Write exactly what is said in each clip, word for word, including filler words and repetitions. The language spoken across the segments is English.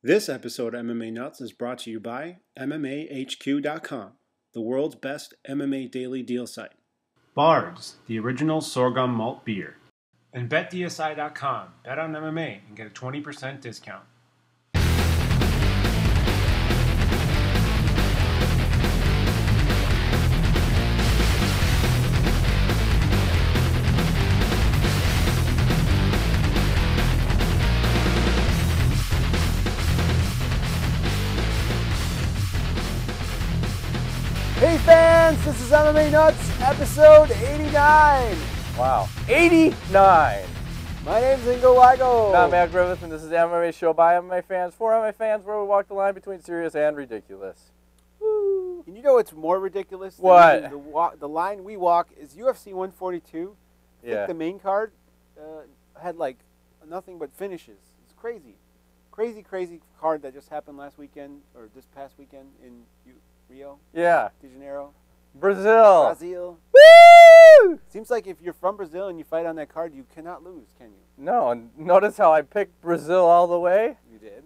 This episode of M M A Nuts is brought to you by M M A H Q dot com, the world's best M M A daily deal site. Bards, the original sorghum malt beer. And Bet D S I dot com. Bet on M M A and get a twenty percent discount. Hey fans, this is M M A Nuts, episode eighty-nine. Wow, eighty-nine. My name's Ingo Ligo. I'm Matt Griffith, and this is the M M A show by M M A fans, for M M A fans, where we walk the line between serious and ridiculous. Woo. And you know what's more ridiculous? than What? The, wa- the line we walk is U F C one forty-two. I Yeah. think the main card uh, had like nothing but finishes. It's crazy. Crazy, crazy card that just happened last weekend, or this past weekend in U- Rio Yeah. de Janeiro. Brazil. Brazil. Woo! Seems like if you're from Brazil and you fight on that card, you cannot lose, can you? No, and notice how I picked Brazil all the way. You did.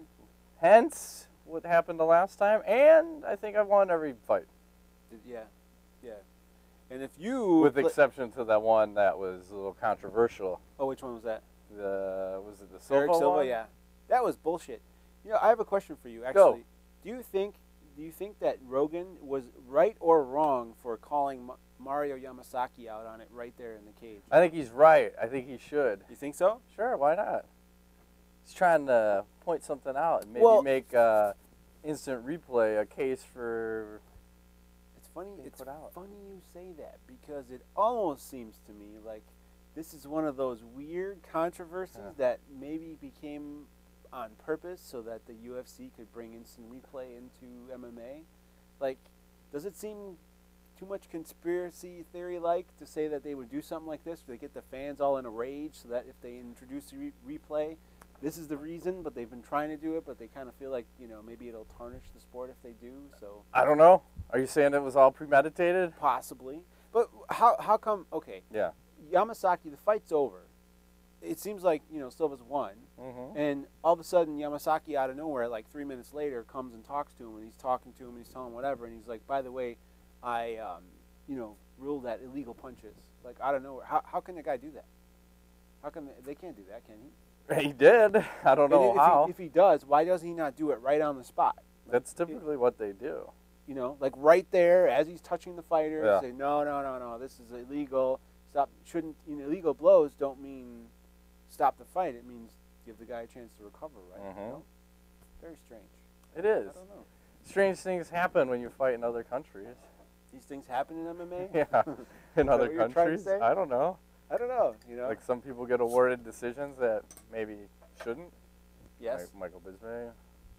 Hence what happened the last time, and I think I've won every fight, Did- Yeah, yeah. And if you with pla- exception to that one that was a little controversial. oh, which one was that? The was it the Silva Eric Silva, one? yeah. That was bullshit. You know, I have a question for you, Go. actually. Do you think do you think that Rogan was right or wrong for calling Ma- Mario Yamasaki out on it right there in the cage? I think he's right. I think he should. You think so? Sure, why not? He's trying to point something out and maybe Well- make uh, instant replay a case for. It's funny. Being It's put out. funny you say that because it almost seems to me like this is one of those weird controversies Yeah. that maybe became on purpose so that the U F C could bring instant replay into M M A. Like, does it seem too much conspiracy theory-like to say that they would do something like this? They get the fans all in a rage so that if they introduce a re- replay, this is the reason, but they've been trying to do it, but they kind of feel like, you know, maybe it'll tarnish the sport if they do, so I don't know. Are you saying it was all premeditated? possibly. But how how come, okay, Yeah. Yamasaki, the fight's over. It seems like, you know, Silva's won. Mm-hmm. And all of a sudden, Yamasaki, out of nowhere, like three minutes later, comes and talks to him, and he's talking to him, and he's telling him whatever, and he's like, by the way, I, um, you know, ruled that illegal punches. Like, out of nowhere. How, how can a guy do that? How can they, they can't do that, can he? He did. I don't know And if how. He, if he does, why does he not do it right on the spot? That's typically what they do. You know, like right there as he's touching the fighter, Yeah. say, no, no, no, no, this is illegal. Stop. Shouldn't, you know, illegal blows don't mean stop the fight. It means give the guy a chance to recover, right? Mhm. No? Very strange. It is. I don't know. Strange things happen when you fight in other countries. These things happen in M M A? Yeah. In that other what you're trying to countries. say? I don't know. I don't know. You know? Like some people get awarded decisions that maybe shouldn't. yes. Like Michael Bisping.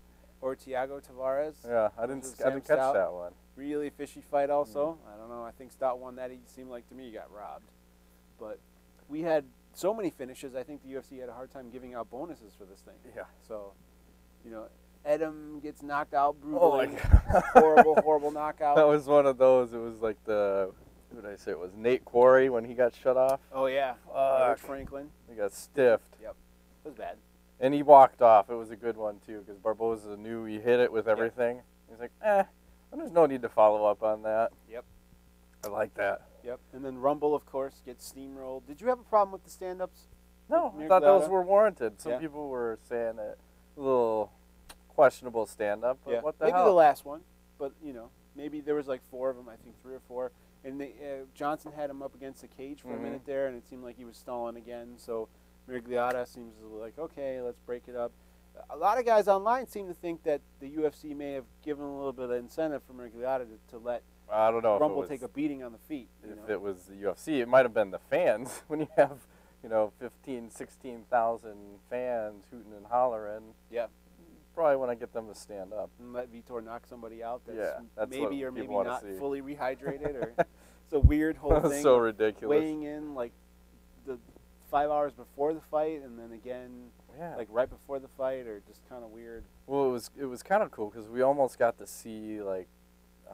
Or Thiago Tavares. Yeah, I didn't. Versus I didn't Sam catch Stout. that one. Really fishy fight also. I don't know. I think Stout won that. He seemed like to me he got robbed. But we had so many finishes, I think the U F C had a hard time giving out bonuses for this thing. Yeah. So, you know, Edom gets knocked out brutally. Oh my God. horrible, horrible knockout. That was one of those. It was like the. Who did I say? It was Nate Quarry when he got shut off. Oh, yeah. Fuck. Rich Franklin. He got stiffed. It was bad. And he walked off. It was a good one, too, because Barboza knew he hit it with everything. He's like, eh, there's no need to follow up on that. Yep. I like that. Yep. And then Rumble, of course, gets steamrolled. Did you have a problem with the stand-ups? No, I Mir thought those Glata? were warranted. Some Yeah. people were saying it a little questionable stand-up, but Yeah. what the maybe hell? the last one, but, you know, maybe there was like four of them, I think three or four. And they, uh, Johnson had him up against the cage for Mhm. a minute there, and it seemed like he was stalling again. So Miragliotta seems like, okay, let's break it up. A lot of guys online seem to think that the U F C may have given a little bit of incentive for Miragliotta to, to let I don't know Rumble if it was, take a beating on the feet. You if know? it was the U F C. It might have been the fans. When you have, you know, fifteen, sixteen thousand fans hooting and hollering, Yeah. probably want to get them to stand up. And let Vitor knock somebody out that's, Yeah, that's maybe what or maybe people wanna not see. fully rehydrated. or It's a weird whole That was thing. so ridiculous. Weighing in like the five hours before the fight, and then again Yeah. like right before the fight, or just kind of weird. Well, it was it was kind of cool because we almost got to see like uh,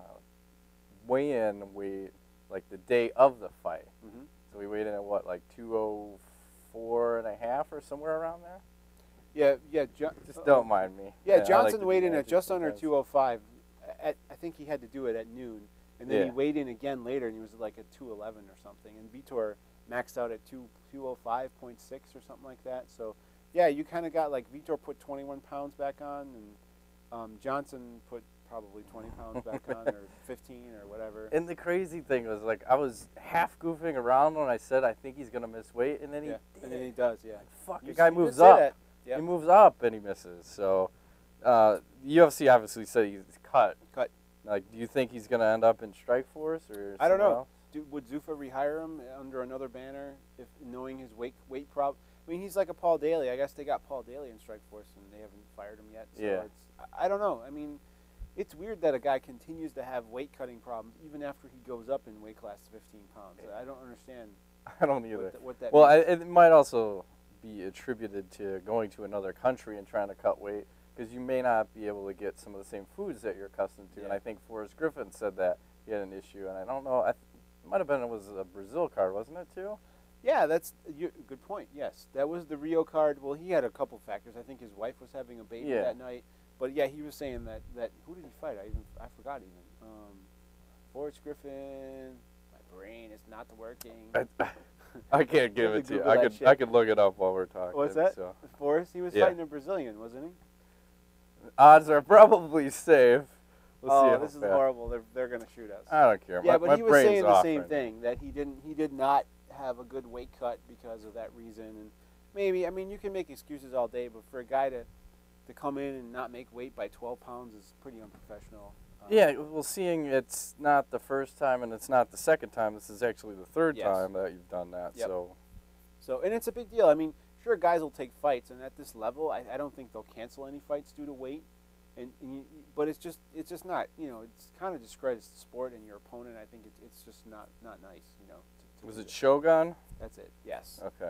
weigh-in weight like the day of the fight. Mm-hmm. So we weighed in at what, like two oh four and a half or somewhere around there. Yeah, yeah. Jo- Just don't mind me. Yeah, I like Johnson to weighed be in at magic just under sometimes. two oh five. At, I think he had to do it at noon, and then he Yeah. weighed in again later, and he was like at two eleven or something. And Vitor maxed out at two two oh five point six or something like that. So, yeah, you kind of got like Vitor put twenty-one pounds back on, and um, Johnson put probably twenty pounds back on, or fifteen or whatever. And the crazy thing was, like, I was half goofing around when I said I think he's gonna miss weight, and then he Yeah, did. and then he does. Yeah. Like, fuck, You the guy s- you did moves say up. that. Yep. He moves up and he misses. So, uh, U F C obviously said he's cut. Cut. Like, do you think he's gonna end up in Strikeforce or? I don't somewhere know. else? Do, would Zuffa rehire him under another banner if knowing his weight weight problem? I mean, he's like a Paul Daly. I guess they got Paul Daly in Strikeforce and they haven't fired him yet. So Yeah. It's, I I don't know. I mean, it's weird that a guy continues to have weight cutting problems even after he goes up in weight class to fifteen pounds. I don't understand I don't either. what, the, what that Well, I, means. it might also be attributed to going to another country and trying to cut weight because you may not be able to get some of the same foods that you're accustomed to. And Yeah. I think Forrest Griffin said that he had an issue, and I don't know. I th- it might have been it was a Brazil card, wasn't it too? Yeah, that's you, good point. Yes, that was the Rio card. Well, he had a couple factors. I think his wife was having a baby Yeah. that night. But yeah, he was saying that, that who did he fight? I even I forgot even. Um, Forrest Griffin. My brain is not working. I, I can't give have to it to you. Google I that could shit. I could look it up while we're talking. What's that? So. Forrest? He was Yeah. fighting a Brazilian, wasn't he? Odds are probably safe. We'll see oh, how this is fast. horrible. They're they're gonna shoot us. I don't care. yeah, my, but my he was brain's saying the off same right thing that he didn't he did not have a good weight cut because of that reason, and maybe I mean you can make excuses all day, but for a guy to to come in and not make weight by twelve pounds is pretty unprofessional. Um, Yeah, well, seeing it's not the first time and it's not the second time. This is actually the third Yes. time that you've done that. Yep. So, So and it's a big deal. I mean, sure, guys will take fights, and at this level, I, I don't think they'll cancel any fights due to weight. And, and you, but it's just it's just not you know it's kind of discredits the sport and your opponent. I think it's it's just not not nice. You know. To, to was do it Shogun? That's it. Yes. Okay.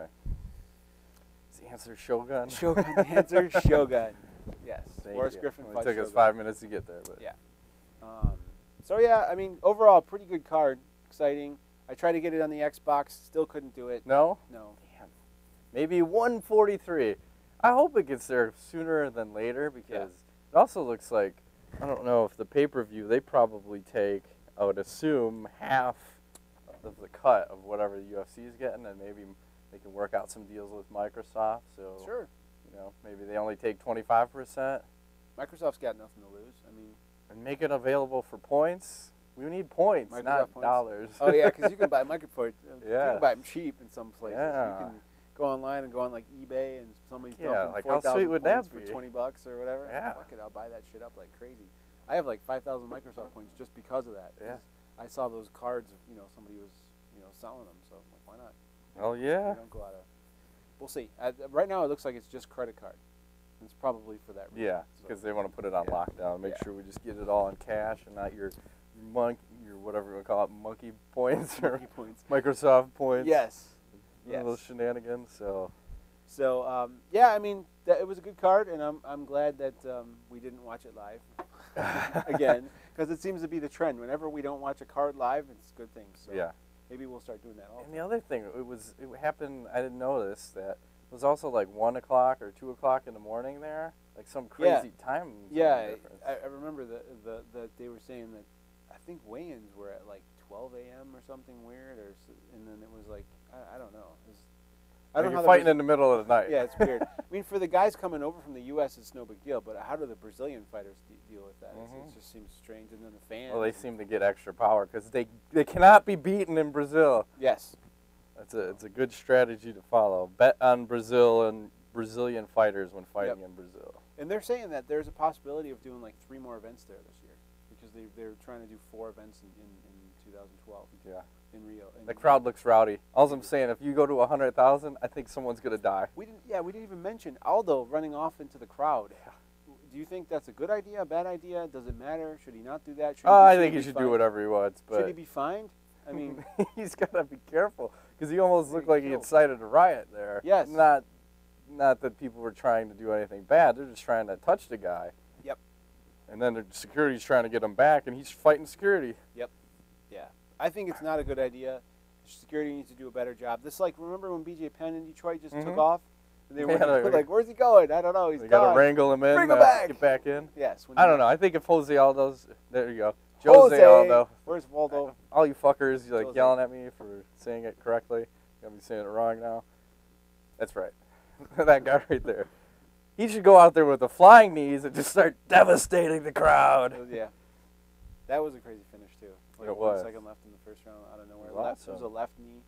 Is the answer Shogun? Shogun. The answer Shogun. Yes. Thank Forrest you. Griffin It fought took us Shogun. five minutes to get there, but Yeah. Um, so yeah, I mean, overall, pretty good card. Exciting. I tried to get it on the Xbox, still couldn't do it. no. No. Damn. Maybe one forty-three. I hope it gets there sooner than later because it also looks like I don't know if the pay-per-view they probably take. I would assume half of the cut of whatever the U F C is getting, and maybe they can work out some deals with Microsoft. So Sure. you know, maybe they only take twenty-five percent Microsoft's got nothing to lose. I mean, and make it available for points. We need points, Microsoft not points. dollars. oh yeah, because you can buy Microsoft. You Yeah. can buy them cheap in some places. Yeah. You can go online and go on like eBay and somebody's Yeah, dumping like, four how sweet thousand would that points for be? twenty bucks or whatever. Yeah. Fuck it, I'll buy that shit up like crazy. I have like five thousand Microsoft points just because of that. 'cause Yeah. I saw those cards. You know, somebody was you know selling them, so I'm like, why not? Oh yeah. We don't go out of. We'll see. Uh, right now, it looks like it's just credit card. It's probably for that reason. Yeah, So, because they want to put it on yeah. lockdown. Make Yeah. sure we just get it all in cash and not your monk, your whatever you want to call it, monkey points or monkey points. Microsoft points. Yes. One of those shenanigans. So So um, yeah, I mean, that, it was a good card, and I'm I'm glad that um, we didn't watch it live again, because it seems to be the trend. Whenever we don't watch a card live, it's good things. So yeah. maybe we'll start doing that. All And the other thing, it was it happened. I didn't know this that it was also like one o'clock or two o'clock in the morning there, like some Yeah. crazy time. zone yeah, difference. I, I remember that the, the they were saying that I think weigh-ins were at like twelve a.m. or something weird, or s- and then it was like I, I don't know. It was, I Like don't know you're how the fighting Braz- in the middle of the night. Yeah, it's weird. I mean, for the guys coming over from the U S, it's no big deal. But how do the Brazilian fighters de- deal with that? It's- Mhm. It just seems strange. And then the fans. Well, they seem to get extra power because they they cannot be beaten in Brazil. Yes. It's a it's a good strategy to follow. Bet on Brazil and Brazilian fighters when fighting in Brazil. And they're saying that there's a possibility of doing like three more events there this year because they they're trying to do four events in, in, in two thousand twelve Yeah. in Rio. And The crowd looks rowdy. All I'm saying, if you go to a hundred thousand, I think someone's gonna die. We didn't. Yeah, we didn't even mention Aldo running off into the crowd. Do you think that's a good idea, a bad idea? Does it matter? Should he not do that? Should Oh, he, I should think he he be should fined? do whatever he wants, but Should he be fined? I mean, he's gotta be careful because he almost looked like he killed. incited a riot there. Yes. Not, not that people were trying to do anything bad. They're just trying to touch the guy. Yep. And then the security's trying to get him back, and he's fighting security. yeah. I think it's not a good idea. Security needs to do a better job. This like remember when B J Penn in Detroit just took Mhm. off, And they Yeah, were like- like, "Where's he going? I don't know. He's They gone." got to wrangle him in. Bring him uh, back. Get back in. Yes. when I you- don't know. I think if Jose Aldo's, there you go. Jose, Jose Aldo. Where's Waldo? All you fuckers, you like Jose. yelling at me for saying it correctly. Got me saying it wrong now. That's right. That guy right there. He should go out there with the flying knees and just start devastating the crowd. Yeah. That was a crazy finish too. Like It one was. second left in the first round out of nowhere. It was Left, it was awesome. a left knee.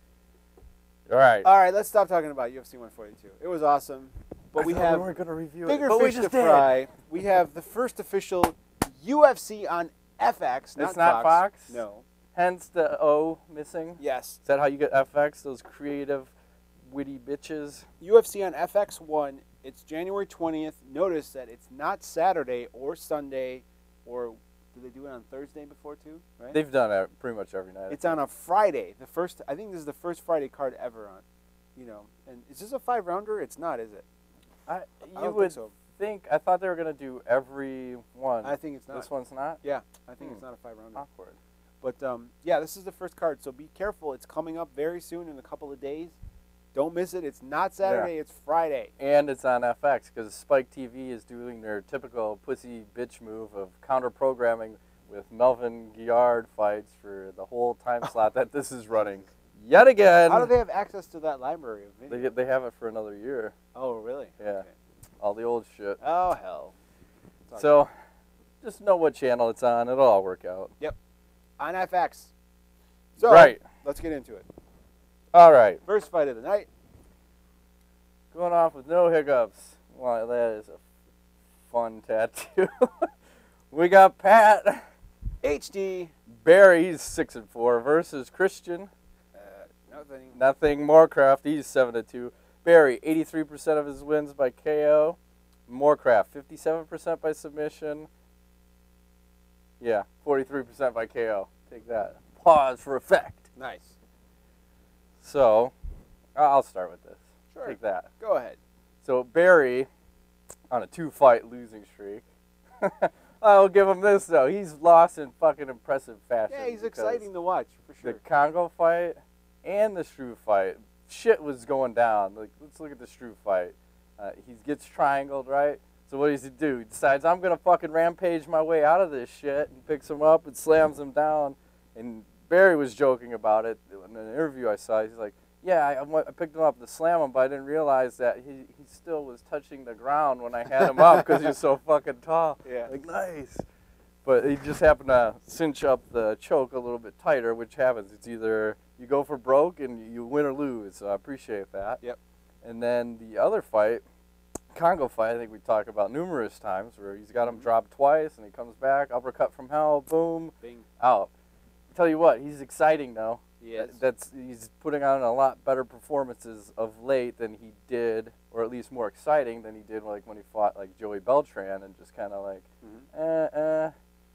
All right. All right, let's stop talking about U F C one forty-two. It was awesome, but I we thought have we weren't going to review bigger it, but we fish to just did. fry. We have the first official U F C on F X. Not It's not Fox. Fox? No. Hence the O missing. Yes. Is that how you get F X? Those creative, witty bitches. U F C on F X one. It's January twentieth. Notice that it's not Saturday or Sunday, or do they do it on Thursday before too? Right. They've done it pretty much every night. It's on a Friday. The first. I think this is the first Friday card ever on. You know, and is this a five rounder? It's not, is it? I, I you don't would think so. think. I thought they were going to do every one. I think it's not. This one's not? Yeah, I think Hmm. it's not a five rounder. Awkward. But um, yeah, this is the first card, so be careful. It's coming up very soon in a couple of days. Don't miss it. It's not Saturday. It's Friday. And it's on F X because Spike T V is doing their typical pussy bitch move of counter-programming with Melvin Guillard fights for the whole time slot that this is running. Yet again. How do they have access to that library of They, video? get- they have it for another year. Oh, really? Yeah. Okay. All the old shit. Oh, hell. Sorry. So, just know what channel it's on. It'll all work out. on F X. So, Right. let's get into it. All right. First fight of the night. Going off with no hiccups. Wow, that is a fun tattoo. We got Pat H D. Barry, he's six and four, versus Christian. Uh, nothing. Nothing. Morecraft, he's seven and two. Barry, eighty-three percent of his wins by K O. Morecraft, fifty-seven percent by submission. Yeah, forty-three percent by K O. Take that. Pause for effect. Nice. So, I'll start with this. Sure. Take that. Go ahead. So Barry, on a two-fight losing streak. I'll give him this though. He's lost in fucking impressive fashion. Yeah, he's because exciting to watch, for The sure. Congo fight and the Struve fight, shit was going down. Like, let's look at the Struve fight. Uh, he gets triangled, right? So what does he do? He decides, I'm gonna fucking rampage my way out of this shit, and picks him up and slams him down. And Barry was joking about it in an interview I saw. He's like, yeah, I, I went- I picked him up to slam him, but I didn't realize that he, he still was touching the ground when I had him up because he was so fucking tall. Yeah. Like, nice. But he just happened to cinch up the choke a little bit tighter, which happens. It's either you go for broke and you win or lose, so I appreciate that. Yep. And then the other fight, Congo fight, I think we talked about numerous times, where he's got him dropped twice and he comes back, uppercut from hell, boom, Bing. out. Tell you what, he's exciting though. Yes. That- That's he's putting on a lot better performances of late than he did, or at least more exciting than he did like when he fought like Joey Beltran and just kind of like, Mhm. eh, eh.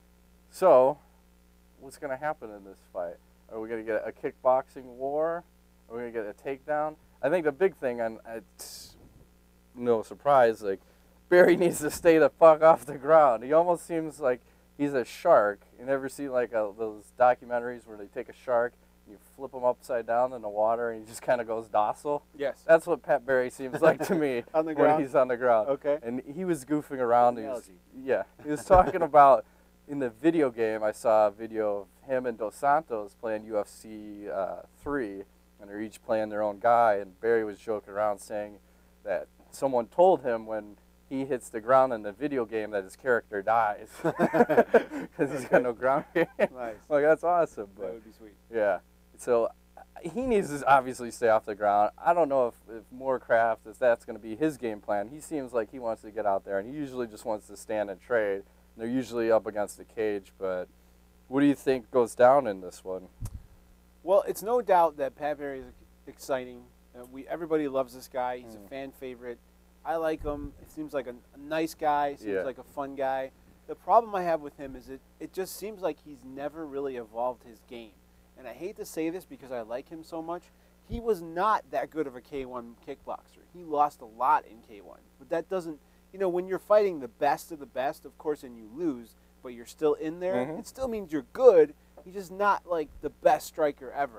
So, what's gonna happen in this fight? Are we gonna get a kickboxing war? Are we gonna get a takedown? I think the big thing, and it's no surprise, like Barry needs to stay the fuck off the ground. He almost seems like he's a shark. You never see like a, those documentaries where they take a shark, you flip him upside down in the water, and he just kind of goes docile. Yes. That's what Pat Barry seems like to me On the when ground? he's on the ground. Okay. And he was goofing around. Good He was, analogy. yeah, he was talking about in the video game. I saw a video of him and Dos Santos playing U F C uh, three, and they're each playing their own guy. And Barry was joking around saying that someone told him when he hits the ground in the video game that his character dies because he's got no ground game. Nice. Like, that's awesome. That But would be sweet. yeah, so uh, he needs to obviously stay off the ground. I don't know if, if Morecraft, if that's going to be his game plan. He seems like he wants to get out there, and he usually just wants to stand and trade. They're usually up against the cage, but what do you think goes down in this one? Well, it's no doubt that Pat Barry is exciting. Uh, we everybody loves this guy. He's Mm. a fan favorite. I like him. He seems like a, a nice guy. Seems Yeah. like a fun guy. The problem I have with him is it it just seems like he's never really evolved his game. And I hate to say this because I like him so much. He was not that good of a K one kickboxer. He lost a lot in K one. But that doesn't, you know, when you're fighting the best of the best, of course, and you lose, but you're still in there, Mhm. it still means you're good. He's just not like the best striker ever.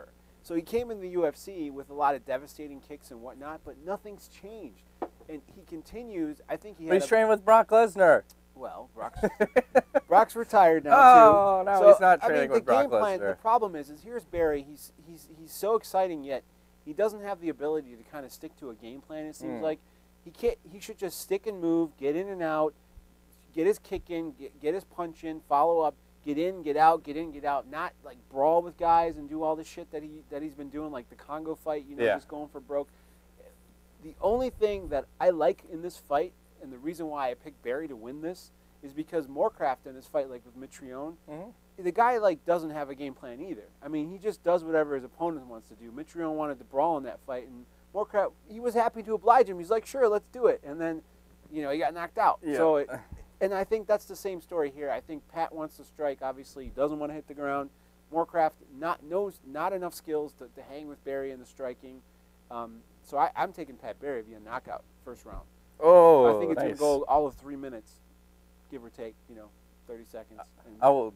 So he came in the U F C with a lot of devastating kicks and whatnot, but nothing's changed. And he continues. I think he But had he's a, training with Brock Lesnar. well, Brock's, Brock's retired now Oh, too. no, so, he's not I training mean, with the game Brock plan, Lesnar. The problem is, is here's Barry. He's he's he's so exciting, yet he doesn't have the ability to kind of stick to a game plan. It seems Mm. like he can't. He should just stick and move, get in and out, get his kick in, get, get his punch in, follow up, get in, get out, get in, get out. Not like brawl with guys and do all the shit that he that he's been doing, like the Congo fight. You know, Yeah. just going for broke. The only thing that I like in this fight, and the reason why I picked Barry to win this, is because Morecraft in his fight, like with Mitrione, Mm-hmm. the guy like doesn't have a game plan either. I mean, he just does whatever his opponent wants to do. Mitrione wanted to brawl in that fight, and Morecraft, he was happy to oblige him. He's like, sure, let's do it. And then, you know, he got knocked out. Yeah. So, it, and I think that's the same story here. I think Pat wants to strike. Obviously, he doesn't want to hit the ground. Morecraft not knows not enough skills to, to hang with Barry in the striking. Um, so I, I'm taking Pat Barry via knockout first round. Oh, I think it's nice. going to go all of three minutes, give or take, you know, thirty seconds. And I will,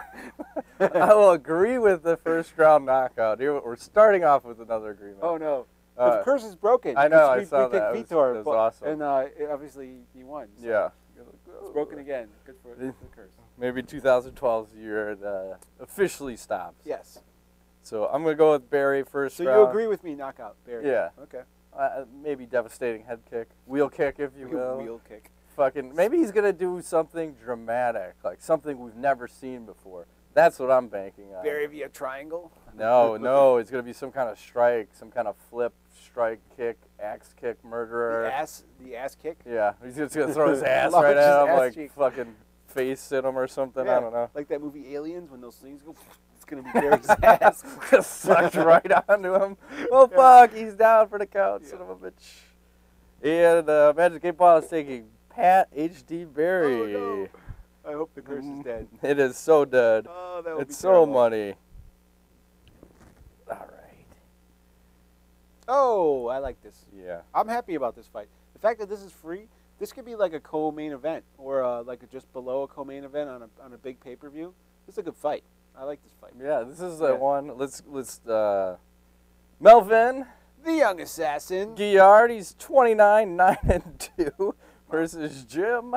I will agree with the first round knockout. Here, we're starting off with another agreement. oh, no. Uh, the curse is broken. I know, We- I we, saw we picked that. It was- Vitor, it was but- awesome. And uh, it- obviously he won. So yeah. It's broken again. Good for, good for the curse. Maybe two thousand twelve is the year it uh, officially stops. Yes. So I'm going to go with Barry first So round. you agree with me, knockout, Barry? Yeah. Okay. Uh, maybe devastating head kick. Wheel kick, if you will. Wheel kick. Fucking, maybe he's going to do something dramatic, like something we've never seen before. That's what I'm banking on. Barry via triangle. No, no, it's going to be some kind of strike, some kind of flip, strike, kick, axe kick, murderer. The ass, the ass kick. Yeah, he's just going to throw his ass Launch right his at him, ass like cheek. fucking face hit him or something. Yeah, I don't know. Like that movie Aliens when those things go. It's gonna be Barry's ass. Just sucked right onto him. Well, fuck, he's down for the count, son of a bitch. And uh, Magic eight Ball is taking Pat H D Barry. Oh, no. I hope the curse is dead. It is so dead. Oh, that would It's be so terrible. money. All right. Oh, I like this. Yeah. I'm happy about this fight. The fact that this is free, this could be like a co-main event or uh, like a just below a co-main event on a on a big pay-per-view. This is a good fight. I like this fight. Yeah, this is the Yeah. one. Let's let's uh Melvin The young assassin. Guillard, he's twenty-nine, nine and two versus Jim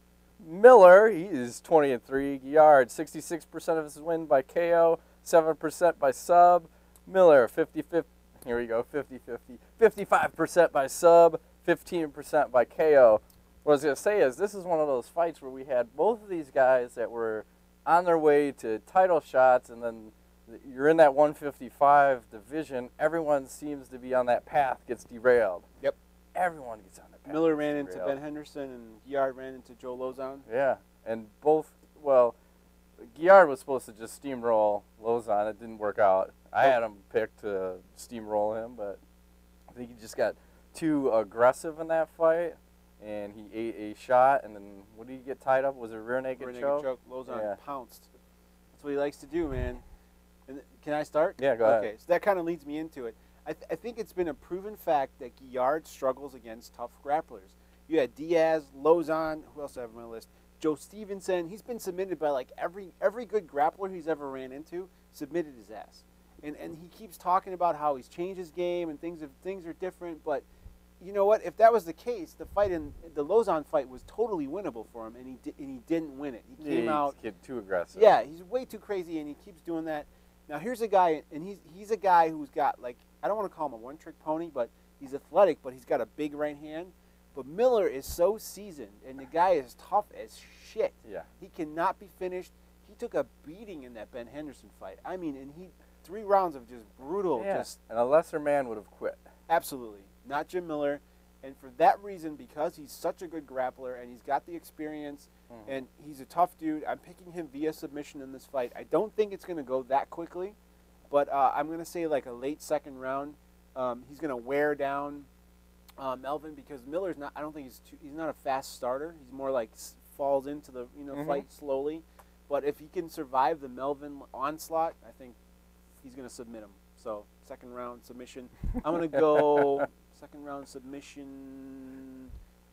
Miller. He is twenty and three. Guillard, sixty-six percent of his win by K O, seven percent by sub. Miller, fifty-fifty. Here we go, fifty-fifty. fifty-five percent by sub, fifteen percent by K O. What I was going to say is this is one of those fights where we had both of these guys that were on their way to title shots, and then you're in that one fifty-five division. Everyone seems to be on that path, gets derailed. Yep. Everyone gets on that path. Miller gets ran into derailed. Ben Henderson and Guillard ran into Joe Lozon. Yeah, and both, well, Guillard was supposed to just steamroll Lozon. It didn't work out. I had him picked to steamroll him, but I think he just got too aggressive in that fight, and he ate a shot, and then what did he get tied up? Was it rear naked Rear naked choke? choke. Lozon Yeah. pounced. That's what he likes to do, man. And can I start? Yeah, go ahead. Okay, so that kind of leads me into it. I, th- I think it's been a proven fact that Guillard struggles against tough grapplers. You had Diaz, Lozon, who else do I have on my list? Joe Stevenson. He's been submitted by like every every good grappler he's ever ran into, submitted his ass. And and he keeps talking about how he's changed his game and things have, things are different. But you know what? If that was the case, the fight in the Lozon fight was totally winnable for him, and he di- and he didn't win it. He came Yeah, out. he's too aggressive. Yeah, he's way too crazy, and he keeps doing that. Now here's a guy, and he's he's a guy who's got like I don't want to call him a one-trick pony, but he's athletic, but he's got a big right hand. But Miller is so seasoned, and the guy is tough as shit. Yeah. He cannot be finished. He took a beating in that Ben Henderson fight. I mean, and he three rounds of just brutal, Yeah. just And a lesser man would have quit. absolutely not Jim Miller. And for that reason, because he's such a good grappler and he's got the experience Mhm. and he's a tough dude, I'm picking him via submission in this fight. I don't think it's going to go that quickly, but uh, I'm going to say like a late second round. Um, he's going to wear down uh, Melvin because Miller's not. I don't think he's too, he's not a fast starter. He's more like s- falls into the you know Mhm. fight slowly. But if he can survive the Melvin onslaught, I think he's going to submit him. So second round submission. I'm going to go second round submission.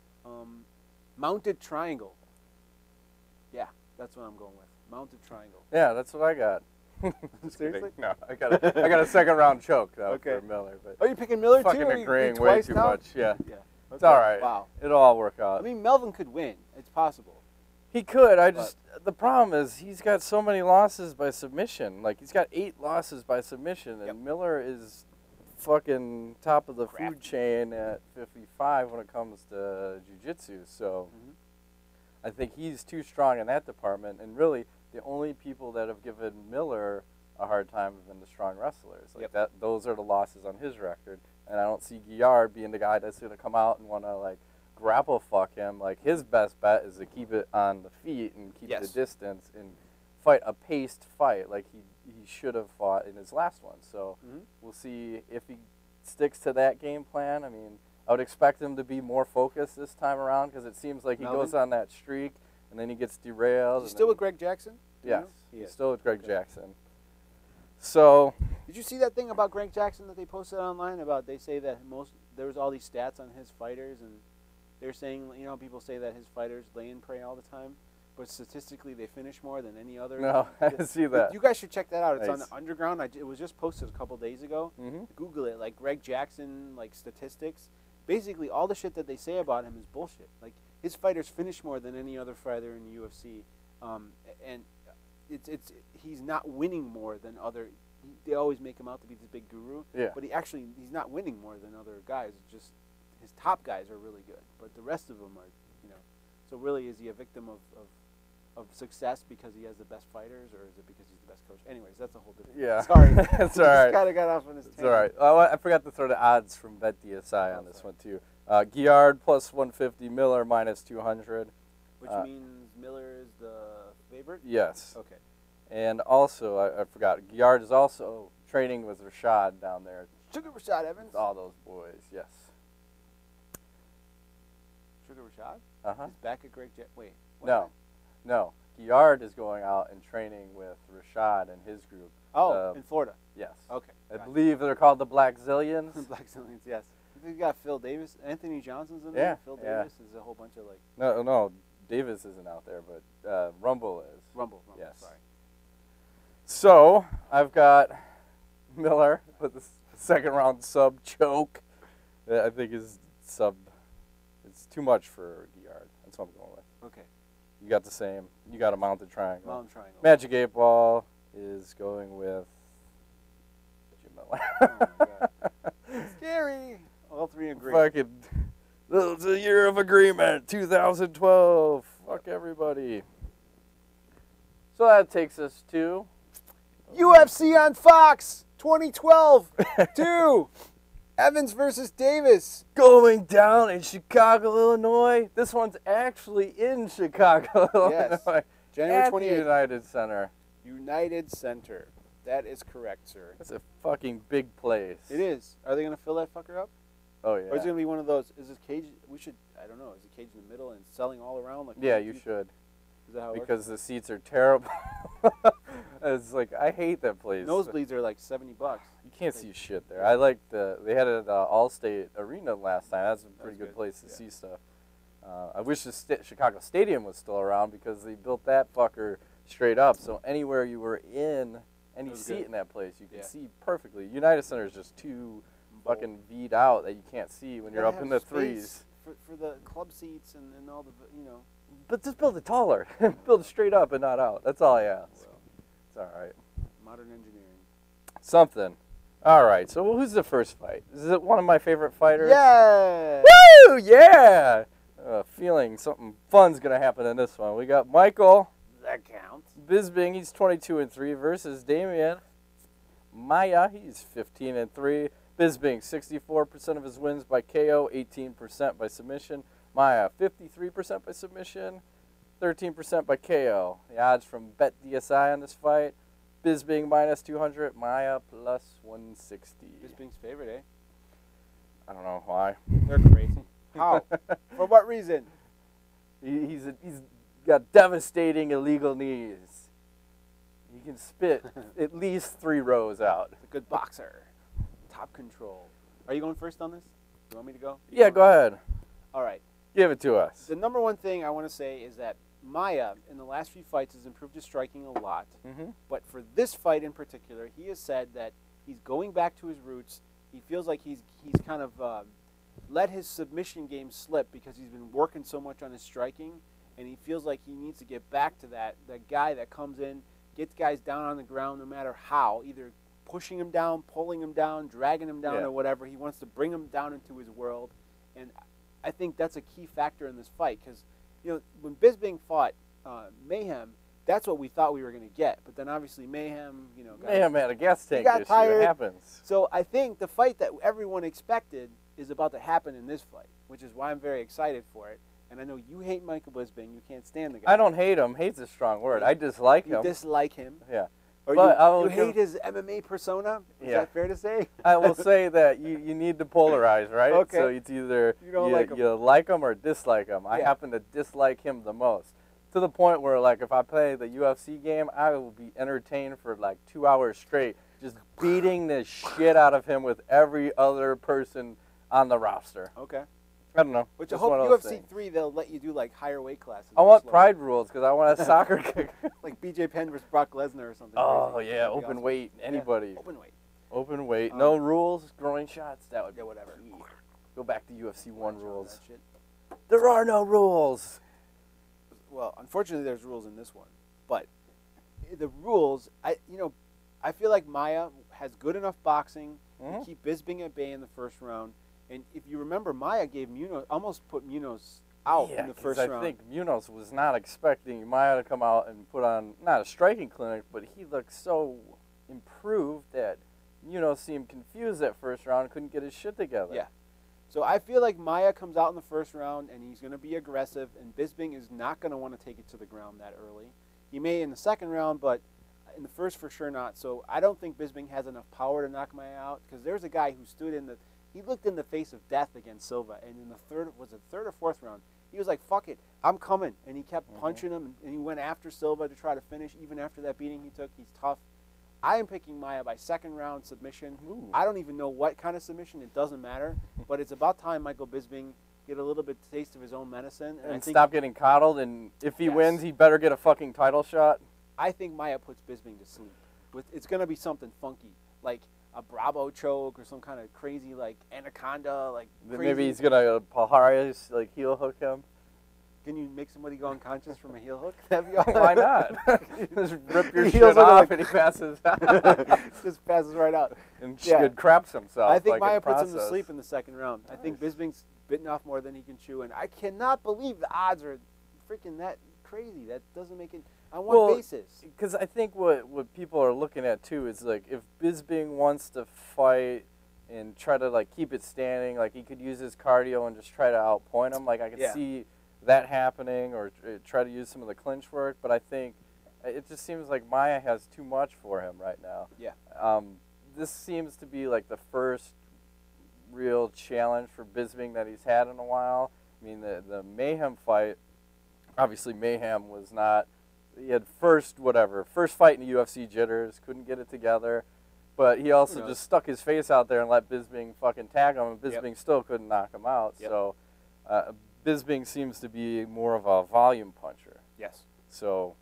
Um, mounted triangle. Yeah, that's what I'm going with. Mounted triangle. Yeah, that's what I got. Seriously? No, I got a, I got a second round choke though Okay. for Miller, but Are you picking Miller fucking too? Or you- agreeing you way twice too now? much. Yeah, Yeah. it's Okay. all right. Wow. It'll all work out. I mean, Melvin could win. It's possible. He could. I just the problem is he's got so many losses by submission. Like he's got eight losses by submission, and Yep. Miller is fucking top of the Crafty. food chain at fifty-five when it comes to jiu-jitsu. So Mhm. I think he's too strong in that department. And really, the only people that have given Miller a hard time have been the strong wrestlers. Like Yep. that, those are the losses on his record. And I don't see Guillard being the guy that's going to come out and want to like grapple fuck him. Like his best bet is to keep it on the feet and keep Yes. the distance and fight a paced fight like he he should have fought in his last one. So Mhm. we'll see if he sticks to that game plan. I mean, I would expect him to be more focused this time around because it seems like he Melvin? goes on that streak and then he gets derailed. Is he and still then- with Greg Jackson? Do you Yes, know? He he's is. still with Greg Okay. Jackson. So Did you see that thing about Greg Jackson that they posted online about? They say that most there was all these stats on his fighters, and they're saying, you know, people say that his fighters lay in prey all the time, but statistically they finish more than any other. no, I didn't see that. You guys should check that out. It's on Nice. the Underground. I, j- it was just posted a couple days ago. hmm Google it, like Greg Jackson, like statistics. Basically, all the shit that they say about him is bullshit. Like his fighters finish more than any other fighter in the U F C, um, a- and it's it's he's not winning more than other. He, they always make him out to be this big guru, Yeah. but he actually he's not winning more than other guys. It's just his top guys are really good, but the rest of them are, you know. So really, is he a victim of, of of success because he has the best fighters, or is it because he's the best coach? Anyways, that's a whole different. Yeah. Sorry, It's all right. Kind of got off on his. It's all right. Oh, I forgot to throw the odds from BetDSI on Oh, this sorry. one too. Uh, Guillard plus one fifty, Miller minus two hundred. Which Uh, means Miller is the favorite? Yes. Okay. And also, I, I forgot, Guillard is also training with Rashad down there. Sugar Rashad Evans? All those boys, yes. Sugar Rashad? Uh-huh. He's back at Greg Jet. Wait. what? No, no. Guillard is going out and training with Rashad and his group. Oh, Uh, in Florida. Yes. Okay. I gotcha. believe they're called the Black Zillions. Black Zillions, yes. We got Phil Davis. Anthony Johnson's in Yeah, there. Phil yeah. Davis is a whole bunch of like No, no, Davis isn't out there, but uh, Rumble is. Rumble. Rumble Yes. Sorry. So I've got Miller with the s- second round sub choke. That I think is sub. It's too much for Guillard. That's what I'm going with. Okay. You got the same. You got a mounted triangle. Mountain Triangle. Magic Eight Ball is going with Jim Miller. Oh my God. Scary. All three agree. Fucking. It's a year of agreement. two thousand twelve. Fuck everybody. So that takes us to. U F C on Fox twenty twelve. Two. Evans versus Davis. Going down in Chicago, Illinois. This one's actually in Chicago, Yes. Illinois. January at the twenty-eighth. United Center. United Center. That is correct, sir. That's a fucking big place. It is. Are they going to fill that fucker up? Oh Or is it yeah. going to be one of those? Is this cage? We should. I don't know. Is the cage in the middle and selling all around? Like Yeah, one, you two? should. Is that how it works? Because the seats are terrible. It's like I hate that place. Nosebleeds are like seventy bucks. You can't see shit there. I like the. They had it at the Allstate Arena last time. That's a pretty was good good. place to Yeah. see stuff. Uh, I wish the sta Chicago Stadium was still around because they built that fucker straight up. So anywhere you were in any It was seat good. in that place, you could Yeah. see perfectly. United Center is just too fucking V'd out that you can't see when you're Gotta up in have the space threes. for, for the club seats and, and all the you know. But just build it taller. Build it straight up and not out. That's all I ask. Well, It's all right. modern engineering. Something. All right. So who's the first fight? Is it one of my favorite fighters? Yeah. Woo! Yeah. Uh, feeling something fun's gonna happen in this one. We got Michael That counts. Bisping. He's twenty-two and three versus Damian Maya. He's fifteen and three. Bisping sixty-four percent of his wins by K O, eighteen percent by submission. Maya fifty-three percent by submission, thirteen percent by K O. The odds from BetDSI on this fight: Bisping minus two hundred, Maya plus one sixty. Bisping's favorite, eh? I don't know why. They're crazy. How? For what reason? He, he's a, he's got devastating illegal knees. He can spit at least three rows out. He's a good boxer. Top control. Are you going first on this? You want me to go? Yeah, go ahead. All right. Give it to us. The number one thing I want to say is that Maya, in the last few fights, has improved his striking a lot. Mm-hmm. But for this fight in particular, he has said that he's going back to his roots. He feels like he's he's kind of uh, let his submission game slip because he's been working so much on his striking, and he feels like he needs to get back to that. That guy that comes in, gets guys down on the ground no matter how, either pushing him down, pulling him down, dragging him down, Yeah. or whatever. He wants to bring him down into his world, and I think that's a key factor in this fight because, you know, when Bisping fought uh, Mayhem, that's what we thought we were going to get. But then obviously Mayhem, you know, got, Mayhem had a gas tank got issue. tired. It happens. So I think the fight that everyone expected is about to happen in this fight, which is why I'm very excited for it. And I know you hate Michael Bisping. You can't stand the guy. I don't hate him. Hate's a strong word. I dislike You him. dislike him. yeah. Or But I you, will you give- hate his M M A persona? Is Yeah. that fair to say? I will say that you, you need to polarize, right? Okay. So it's either You don't you, like him. you like him or dislike him. I Yeah. happen to dislike him the most. To the point where, like, if I play the U F C game, I will be entertained for, like, two hours straight, just beating the shit out of him with every other person on the roster. Okay. I don't know. Which I just one hope of U F those C things. three, they'll let you do, like, higher weight classes. I want Slower. pride rules because I want a soccer kick. Like B J Penn versus Brock Lesnar or something. Oh, crazy. yeah, That'd be open awesome. weight, Yeah, anybody. Open weight. Open weight, Um, no rules, groin shots, that would Yeah, whatever. go back to U F C one Watch out for rules. that shit. There are no rules. Well, unfortunately, there's rules in this one, but the rules, I you know, I feel like Maya has good enough boxing Mhm. to keep Bisping at bay in the first round. And if you remember, Maya gave Munoz almost put Munoz out yeah, in the 'cause first I round. think Munoz was not expecting Maya to come out and put on not a striking clinic, but he looked so improved that Munoz seemed confused that first round, couldn't get his shit together. Yeah. So I feel like Maya comes out in the first round and he's going to be aggressive, and Bisping is not going to want to take it to the ground that early. He may in the second round, but in the first for sure not. So I don't think Bisping has enough power to knock Maya out because there's a guy who stood in the he looked in the face of death against Silva, and in the third was it third or fourth round, he was like, "Fuck it, I'm coming," and he kept Mhm. punching him, and he went after Silva to try to finish. Even after that beating he took, he's tough. I am picking Maya by second round submission. Ooh. I don't even know what kind of submission. It doesn't matter. But it's about time Michael Bisping get a little bit taste of his own medicine. And, And I think stop getting coddled, and if he Yes. wins, he better get a fucking title shot. I think Maya puts Bisping to sleep. With it's gonna be something funky, like a Bravo choke or some kind of crazy like anaconda, like crazy. Maybe he's gonna uh, Pahari's like heel hook him. Can you make somebody go unconscious from a heel hook? That'd be awesome. Why not? Just rip your He shit heals like a- off and he passes out. Just passes right out. and Yeah. yeah. craps himself. I think like Maya in puts him to process. sleep in the second round. I think Nice. Bisping's bitten off more than he can chew, and I cannot believe the odds are freaking that crazy. That doesn't make it on what Well, basis? Because I think what, what people are looking at too is like if Bisping wants to fight and try to like keep it standing, like he could use his cardio and just try to outpoint him. Like I could Yeah. see that happening, or uh, try to use some of the clinch work. But I think it just seems like Maya has too much for him right now. Yeah. Um, this seems to be like the first real challenge for Bisping that he's had in a while. I mean, the the Mayhem fight, obviously Mayhem was not. He had first whatever first fight in the U F C jitters, couldn't get it together, but he also knows? just stuck his face out there and let Bisping fucking tag him, and Bisping Yep. still couldn't knock him out. Yep. So uh, Bisping seems to be more of a volume puncher. Yes. So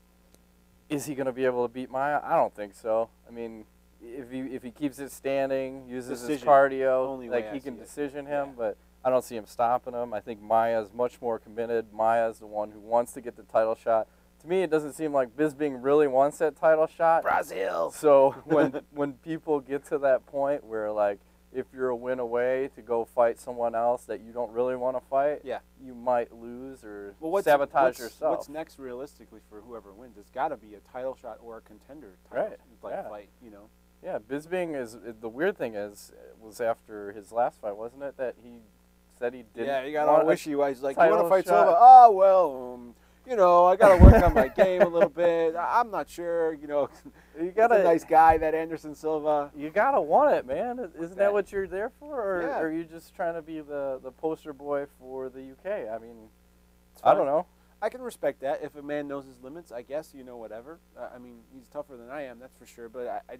is he going to be able to beat Maya? I don't think so. I mean, if he if he keeps it standing, uses his Decision. cardio, Only way like I he see can it. decision him, Yeah. but I don't see him stopping him. I think Maya's much more committed. Maya's the one who wants to get the title shot. To me, it doesn't seem like Bisping really wants that title shot. Brazil. So when when people get to that point where like if you're a win away to go fight someone else that you don't really want to fight, Yeah. you might lose or Well, what's, sabotage what's, yourself. What's next realistically for whoever wins? It's got to be a title shot or a contender title Right, like yeah. fight. You know. Yeah, Bisping is the weird thing is it was after his last fight, wasn't it? That he said he didn't. Yeah, you got want all a- wishy washy. He's like, you want to title fight shot. Silva? Oh well, um, you know, I got to work on my game a little bit. I- I'm not sure. You know, You he's gotta, a nice guy, that Anderson Silva. you gotta want it, man. Isn't Okay. that what you're there for, or Yeah. are you just trying to be the, the poster boy for the U K? I mean, It's I fine. don't know. I can respect that. If a man knows his limits, I guess, you know, whatever. Uh, I mean, he's tougher than I am, that's for sure. But I, I,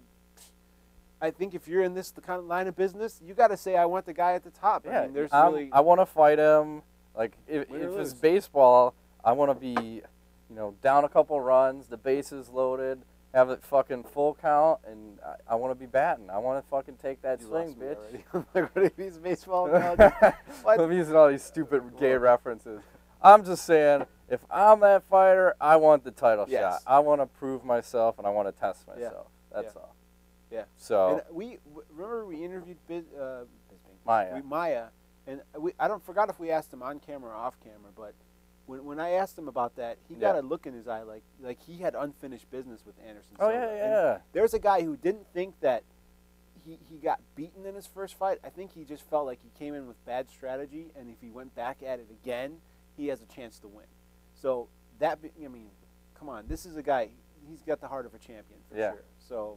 I think if you're in this the kind of line of business, you got to say, I want the guy at the top. Yeah, I mean, there's I'm- really. I want to fight him. Like if, Win or if it's lose. baseball, I want to be you know, down a couple runs, the bases loaded, have it fucking full count, and I, I want to be batting. I want to fucking take that You swing, lost me bitch. already. I'm like, what are these baseball analogies? What? I'm using all these stupid gay references. I'm just saying, if I'm that fighter, I want the title Yes. shot. I want to prove myself, and I want to test myself. That's Yeah. all. Yeah. So, And we w- remember we interviewed Biz, uh, Bisbing. Maya. We, Maya, and we I don't forgot if we asked him on camera or off camera, but when when I asked him about that, he got Yeah. a look in his eye like like he had unfinished business with Anderson. oh, Silva. yeah, And yeah. there's a guy who didn't think that he, he got beaten in his first fight. I think he just felt like he came in with bad strategy, and if he went back at it again, he has a chance to win. So that be, I mean, come on, this is a guy. He's got the heart of a champion for Yeah. sure. So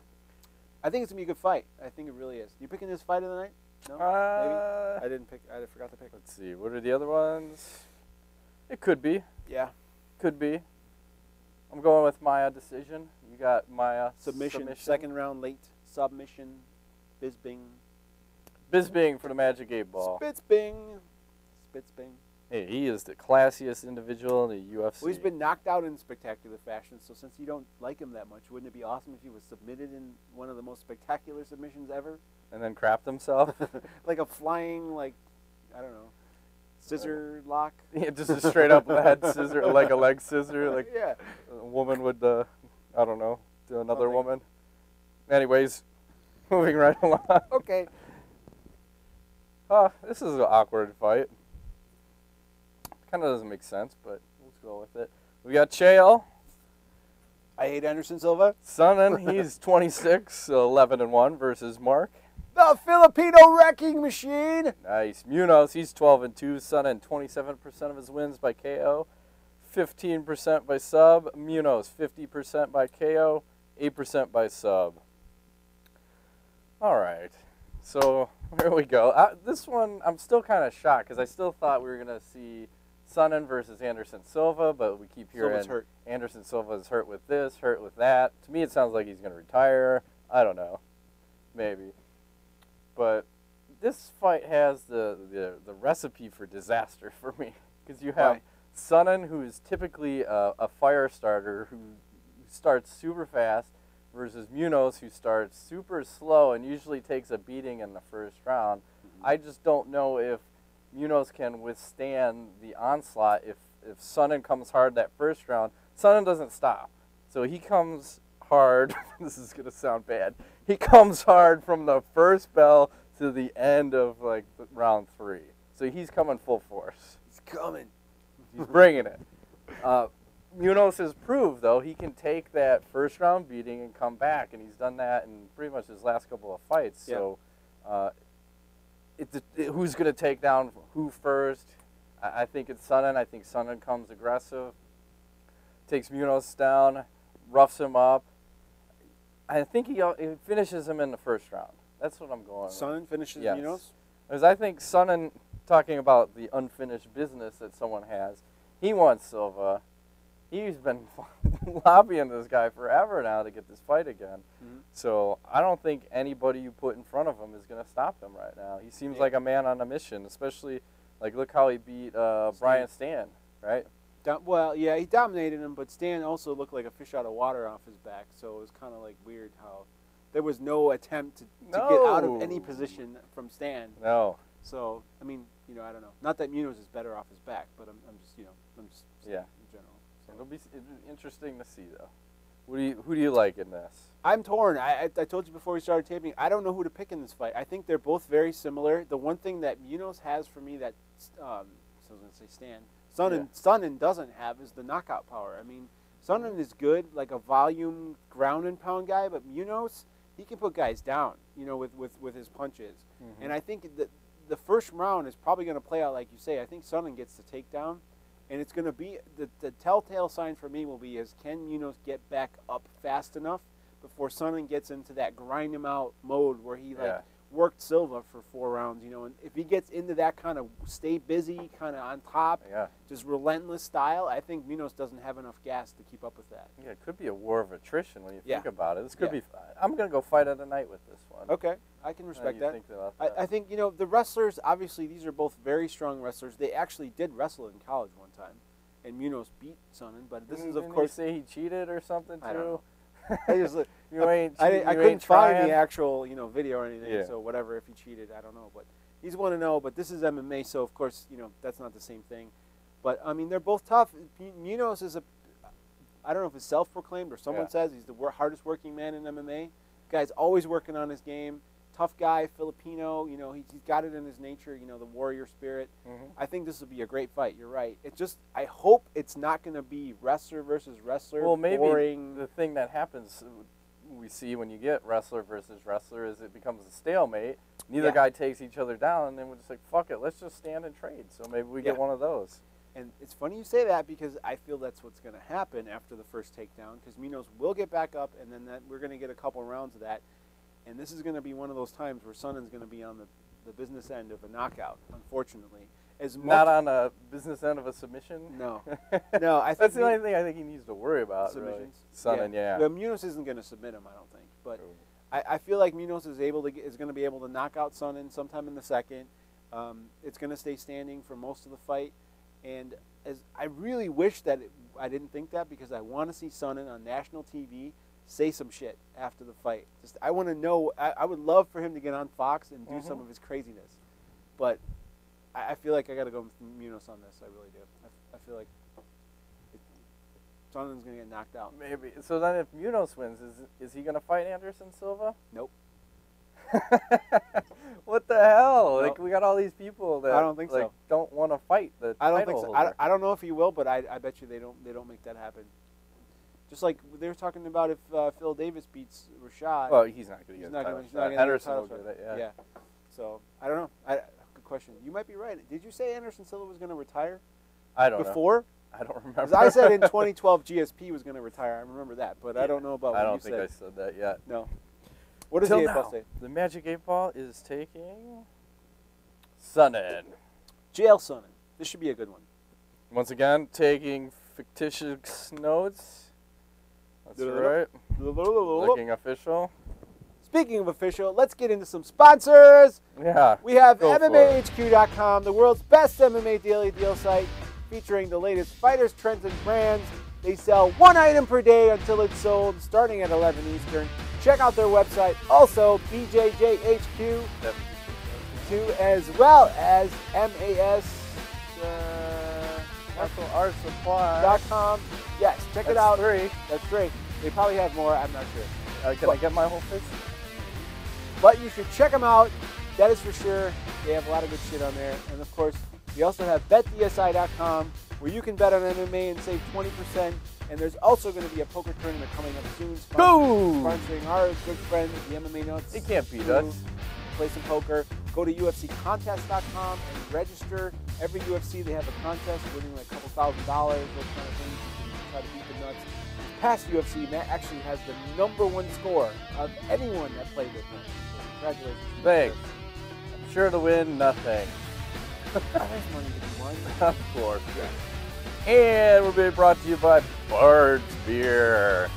I think it's gonna be a good fight. I think it really is. You picking this fight of the night? No, maybe. Uh, I didn't pick. I forgot to pick. let's see. What are the other ones? It could be. Yeah, Could be. I'm going with Maya decision. You got Maya submission, second round late submission, Bisbing, Bisbing for the Magic eight Ball. Spitzbing, Spitzbing. Hey, he is the classiest individual in the U F C. Well, he's been knocked out in spectacular fashion, so since you don't like him that much, wouldn't it be awesome if he was submitted in one of the most spectacular submissions ever? and then crapped himself. Like a flying, like, I don't know, scissor lock? Yeah, just a straight up head scissor, like a leg scissor, like yeah. a woman would, uh, I don't know, do another Something. woman. Anyways, moving right along. Okay. Uh, this is an awkward fight. Kind of doesn't make sense, but let's go with it. We got Chael I hate Anderson Silva. Sonnen. He's twenty-six, eleven and one versus Mark. The Filipino wrecking machine. Nice. Munoz, he's twelve and two. Sonnen, twenty-seven percent of his wins by K O, fifteen percent by sub. Munoz, fifty percent by K O, eight percent by sub. All right. So here we go. Uh, this one, I'm still kind of shocked because I still thought we were going to see Sonnen versus Anderson Silva, but we keep hearing Silva's hurt. Anderson Silva is hurt with this, hurt with that. To me, it sounds like he's going to retire. I don't know. Maybe. But this fight has the, the, the recipe for disaster for me because you have Why? Sonnen, who is typically a, a fire starter who starts super fast, versus Munoz, who starts super slow and usually takes a beating in the first round. Mm-hmm. I just don't know if Munoz can withstand the onslaught if, if Sonnen comes hard that first round. Sonnen doesn't stop. So he comes hard. This is going to sound bad. He comes hard from the first bell to the end of like round three. So he's coming full force. He's coming. He's bringing it. Uh, Munoz has proved, though, he can take that first round beating and come back, and he's done that in pretty much his last couple of fights. Yeah. So, uh, it, it, who's going to take down who first? I, I think it's Sonnen. I think Sonnen comes aggressive, takes Munoz down, roughs him up. I think he, uh, he finishes him in the first round. That's what I'm going with. Sonnen finishes Yes. Munoz. Because I think Sonnen, talking about the unfinished business that someone has, he wants Silva. He's been lobbying this guy forever now to get this fight again. Mhm. So I don't think anybody you put in front of him is going to stop him right now. He seems Yeah. like a man on a mission, especially, like, look how he beat uh, Stan. Brian Stan, right? Dom- well, yeah, he dominated him, but Stan also looked like a fish out of water off his back. So it was kind of like weird how there was no attempt to, to get out of any No. position from Stan. No. So I mean, you know, I don't know. Not that Munoz is better off his back, but I'm, I'm just, you know, I'm just saying Yeah. in general. So. It'll be, it'll be interesting to see, though. Who do you, who do you like in this? I'm torn. I, I I told you before we started taping. I don't know who to pick in this fight. I think they're both very similar. The one thing that Munoz has for me that um, so I was going to say Stan Sonnen Sonnen doesn't have is the knockout power. I mean, Sonnen is good, like a volume ground and pound guy, but Munoz, he can put guys down, you know, with with, with his punches. Mhm. And I think that the first round is probably going to play out like you say. I think Sonnen gets the takedown. And it's going to be, the, the telltale sign for me will be is can Munoz get back up fast enough before Sonnen gets into that grind him out mode where he like Yeah. worked Silva for four rounds, you know. And if he gets into that kind of stay busy, kind of on top, Yeah. just relentless style, I think Munoz doesn't have enough gas to keep up with that. Yeah, it could be a war of attrition when you Yeah. think about it. This could Yeah. be. I'm going to go fight of the night with this one. Okay, I can How do respect you that. think about I, that? I think, you know, the wrestlers, obviously these are both very strong wrestlers. They actually did wrestle in college one time. and Munoz beat Sonnen. But this Didn't- is, of didn't course, he say he cheated or something too. I don't know. I just you ain't. I, cheat- I you couldn't ain't find trying. the actual, you know, video or anything. Yeah. So whatever, if he cheated, I don't know. But he's one to know. But this is M M A, so of course, you know, that's not the same thing. But I mean, they're both tough. Munoz is a, I don't know if it's self-proclaimed or someone Yeah. says he's the wor- hardest working man in M M A. Guy's always working on his game. Tough guy, Filipino. You know, he's, he's got it in his nature. You know, the warrior spirit. Mm-hmm. I think this will be a great fight. You're right. It just, I hope it's not going to be wrestler versus wrestler. Well, maybe boring. the thing that happens, uh, we see when you get wrestler versus wrestler, is it becomes a stalemate. Neither Yeah. guy takes each other down, and then we're just like, fuck it, let's just stand and trade. So maybe we get Yeah. one of those. And it's funny you say that because I feel that's what's going to happen after the first takedown because Munoz will get back up and then that we're going to get a couple rounds of that. And this is going to be one of those times where Sonnen's going to be on the, the business end of a knockout, unfortunately. As Not much- on a business end of a submission. No. No, I think That's the the- only thing I think he needs to worry about. submissions. Really. Sonnen, yeah. Well, Munoz isn't going to submit him, I don't think. But I, I feel like Munoz is able to get, is going to be able to knock out Sonnen sometime in the second. Um, it's going to stay standing for most of the fight, and as I really wish that it, I didn't think that because I want to see Sonnen on national T V say some shit after the fight. Just I want to know. I, I would love for him to get on Fox and do Mhm. some of his craziness, but I, I feel like I got to go with Munoz on this. I really do. I, I feel like it, Sonnen's going to get knocked out. Maybe. So then if Munoz wins, is is he going to fight Anderson Silva? Nope. What the hell? No. Like we got all these people that I don't think like, so. don't want to fight the I don't title think so. I, holder. I don't know if he will, but I, I bet you they don't they don't make that happen. Just like they were talking about if uh, Phil Davis beats Rashad. Well, he's not going to he's get not a title going. He's not shot. going to Henderson get a will title get shot. it. Yeah. So I don't know. I, good question. You might be right. Did you say Anderson Silva was going to retire I don't know. before? I don't Because remember. I said in twenty twelve G S P was going to retire. I remember that, but I don't know about I what don't you think said. I said that yet. No. What does Till the eight now, ball say? the Magic eight Ball is taking Sonnen. J L Sonnen. This should be a good one. Once again, taking fictitious notes. That's right. Looking official. Speaking of official, let's get into some sponsors. Yeah. We have Go M M A H Q dot com, the world's best M M A daily deal site, featuring the latest fighters, trends, and brands. They sell one item per day until it's sold, starting at eleven Eastern. Check out their website. Also, B J J H Q, too, as well as M A S Martial Arts Supply. dot com. Yes, check That's it out. three. That's great. They probably have more. I'm not sure. Uh, can I get my whole face? But you should check them out. That is for sure. They have a lot of good shit on there. And of course, we also have bet D S I dot com where you can bet on M M A and save twenty percent. And there's also going to be a poker tournament coming up soon. Boom! Sponsoring our good friends, the M M A Nuts. He can't beat to us. Play some poker. Go to U F C contest dot com and register. Every U F C, they have a contest winning like a couple thousand dollars, those kind of things. You can try to beat the Nuts. Past U F C, Matt actually has the number one score of anyone that played with him. So congratulations. Thanks. I'm sure to win nothing. There's money to be won. Of course. And we're being brought to you by Bard's Beer.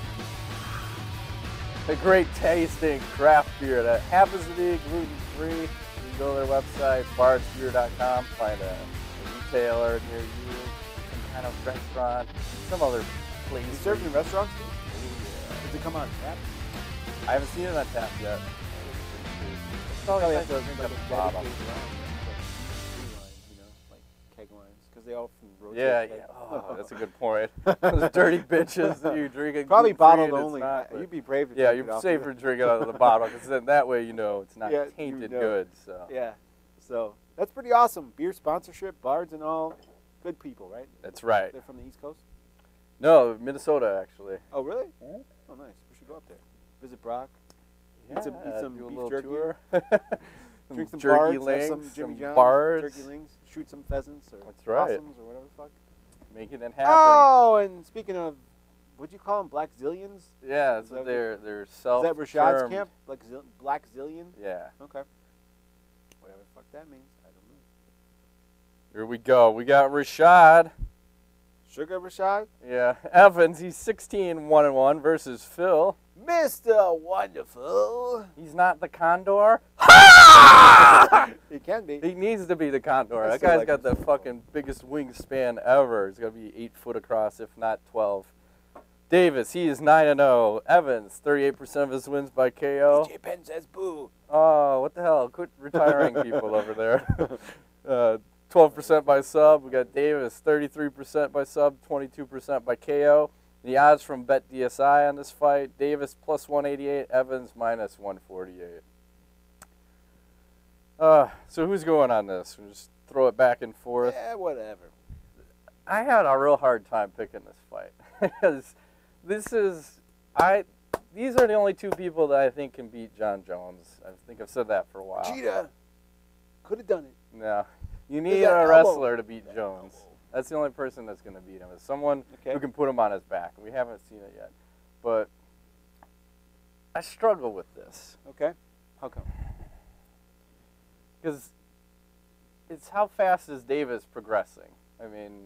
A great tasting craft beer that happens to be gluten-free. You can go to their website, bards beer dot com, find a, a retailer near you, some kind of restaurant, some other place. You serve in restaurants? too? Yeah. Does it come on tap? I haven't seen it on tap yet. It's Probably always have to nice make to like get a a bottle. dedicated line, like lines, you know, like keg lines, because they often rotate. Yeah, keg. yeah. Oh, that's a good point. Those dirty bitches that you drink it Probably gluten-free bottled and it's only. not, Uh, but- You'd be brave. If Yeah, you you're safer drinking out of the bottle because then that way you know it's not Yeah, you tainted know. good. So Yeah. So that's pretty awesome. Beer sponsorship, Bards and all, good people, right? that's right. They're from the East Coast. No, Minnesota actually. Oh, really? Yeah. Oh, nice. We should go up there. Visit Brock. Yeah, Eat some- eat some do a beef little jerky. tour. Drink some jerky bards, have links, some Jimmy some John's, bards, turkey links, shoot some pheasants or That's right. possums or whatever the fuck. making it happen. Oh, and speaking of, what'd you call them? Black Zillions? Yeah, that's Is what that they're they're Is self. that Rashad's camp? Black, Zil- Black Zillion? Yeah. Okay. Whatever the fuck that means, I don't know. Here we go. We got Rashad. Sugar Rashad? Yeah, Evans. He's sixteen one and one versus Phil. Mister Wonderful. He's not the Condor. He can be. He needs to be the Condor. I That still guy's like got him the so fucking biggest wingspan ever. He's going to be eight foot across, if not twelve. Davis, he is nine and oh. Evans, thirty-eight percent of his wins by K O. J Penn says boo. Oh, what the hell? Quit retiring people over there. Uh, twelve percent by sub. We got Davis, thirty-three percent by sub, twenty-two percent by K O. The odds from BetDSI on this fight, Davis plus one eighty-eight, Evans minus one forty-eight. Uh, so who's going on this? We'll just throw it back and forth. Yeah, whatever. I had a real hard time picking this fight because this is I. These are the only two people that I think can beat John Jones. I think I've said that for a while. Cheetah could have done it. No, you need that a elbow. wrestler to beat Jones. That's the only person that's going to beat him. Is someone Okay. who can put him on his back. We haven't seen it yet, but I struggle with this Okay. How come? because it's how fast is Davis progressing. I mean,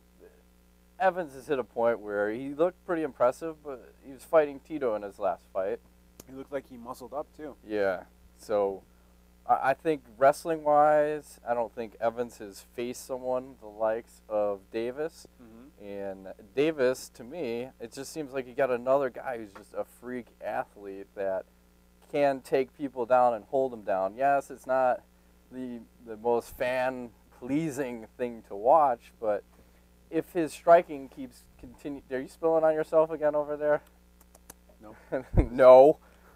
Evans has hit a point where he looked pretty impressive, but he was fighting Tito in his last fight. He looked like he muscled up too. Yeah, so I I think wrestling-wise, I don't think Evans has faced someone the likes of Davis. Mm-hmm. And Davis, to me, it just seems like you got another guy who's just a freak athlete that can take people down and hold them down. Yes, it's not the the most fan-pleasing thing to watch, but if his striking keeps continue, are you spilling on yourself again over there? No. No.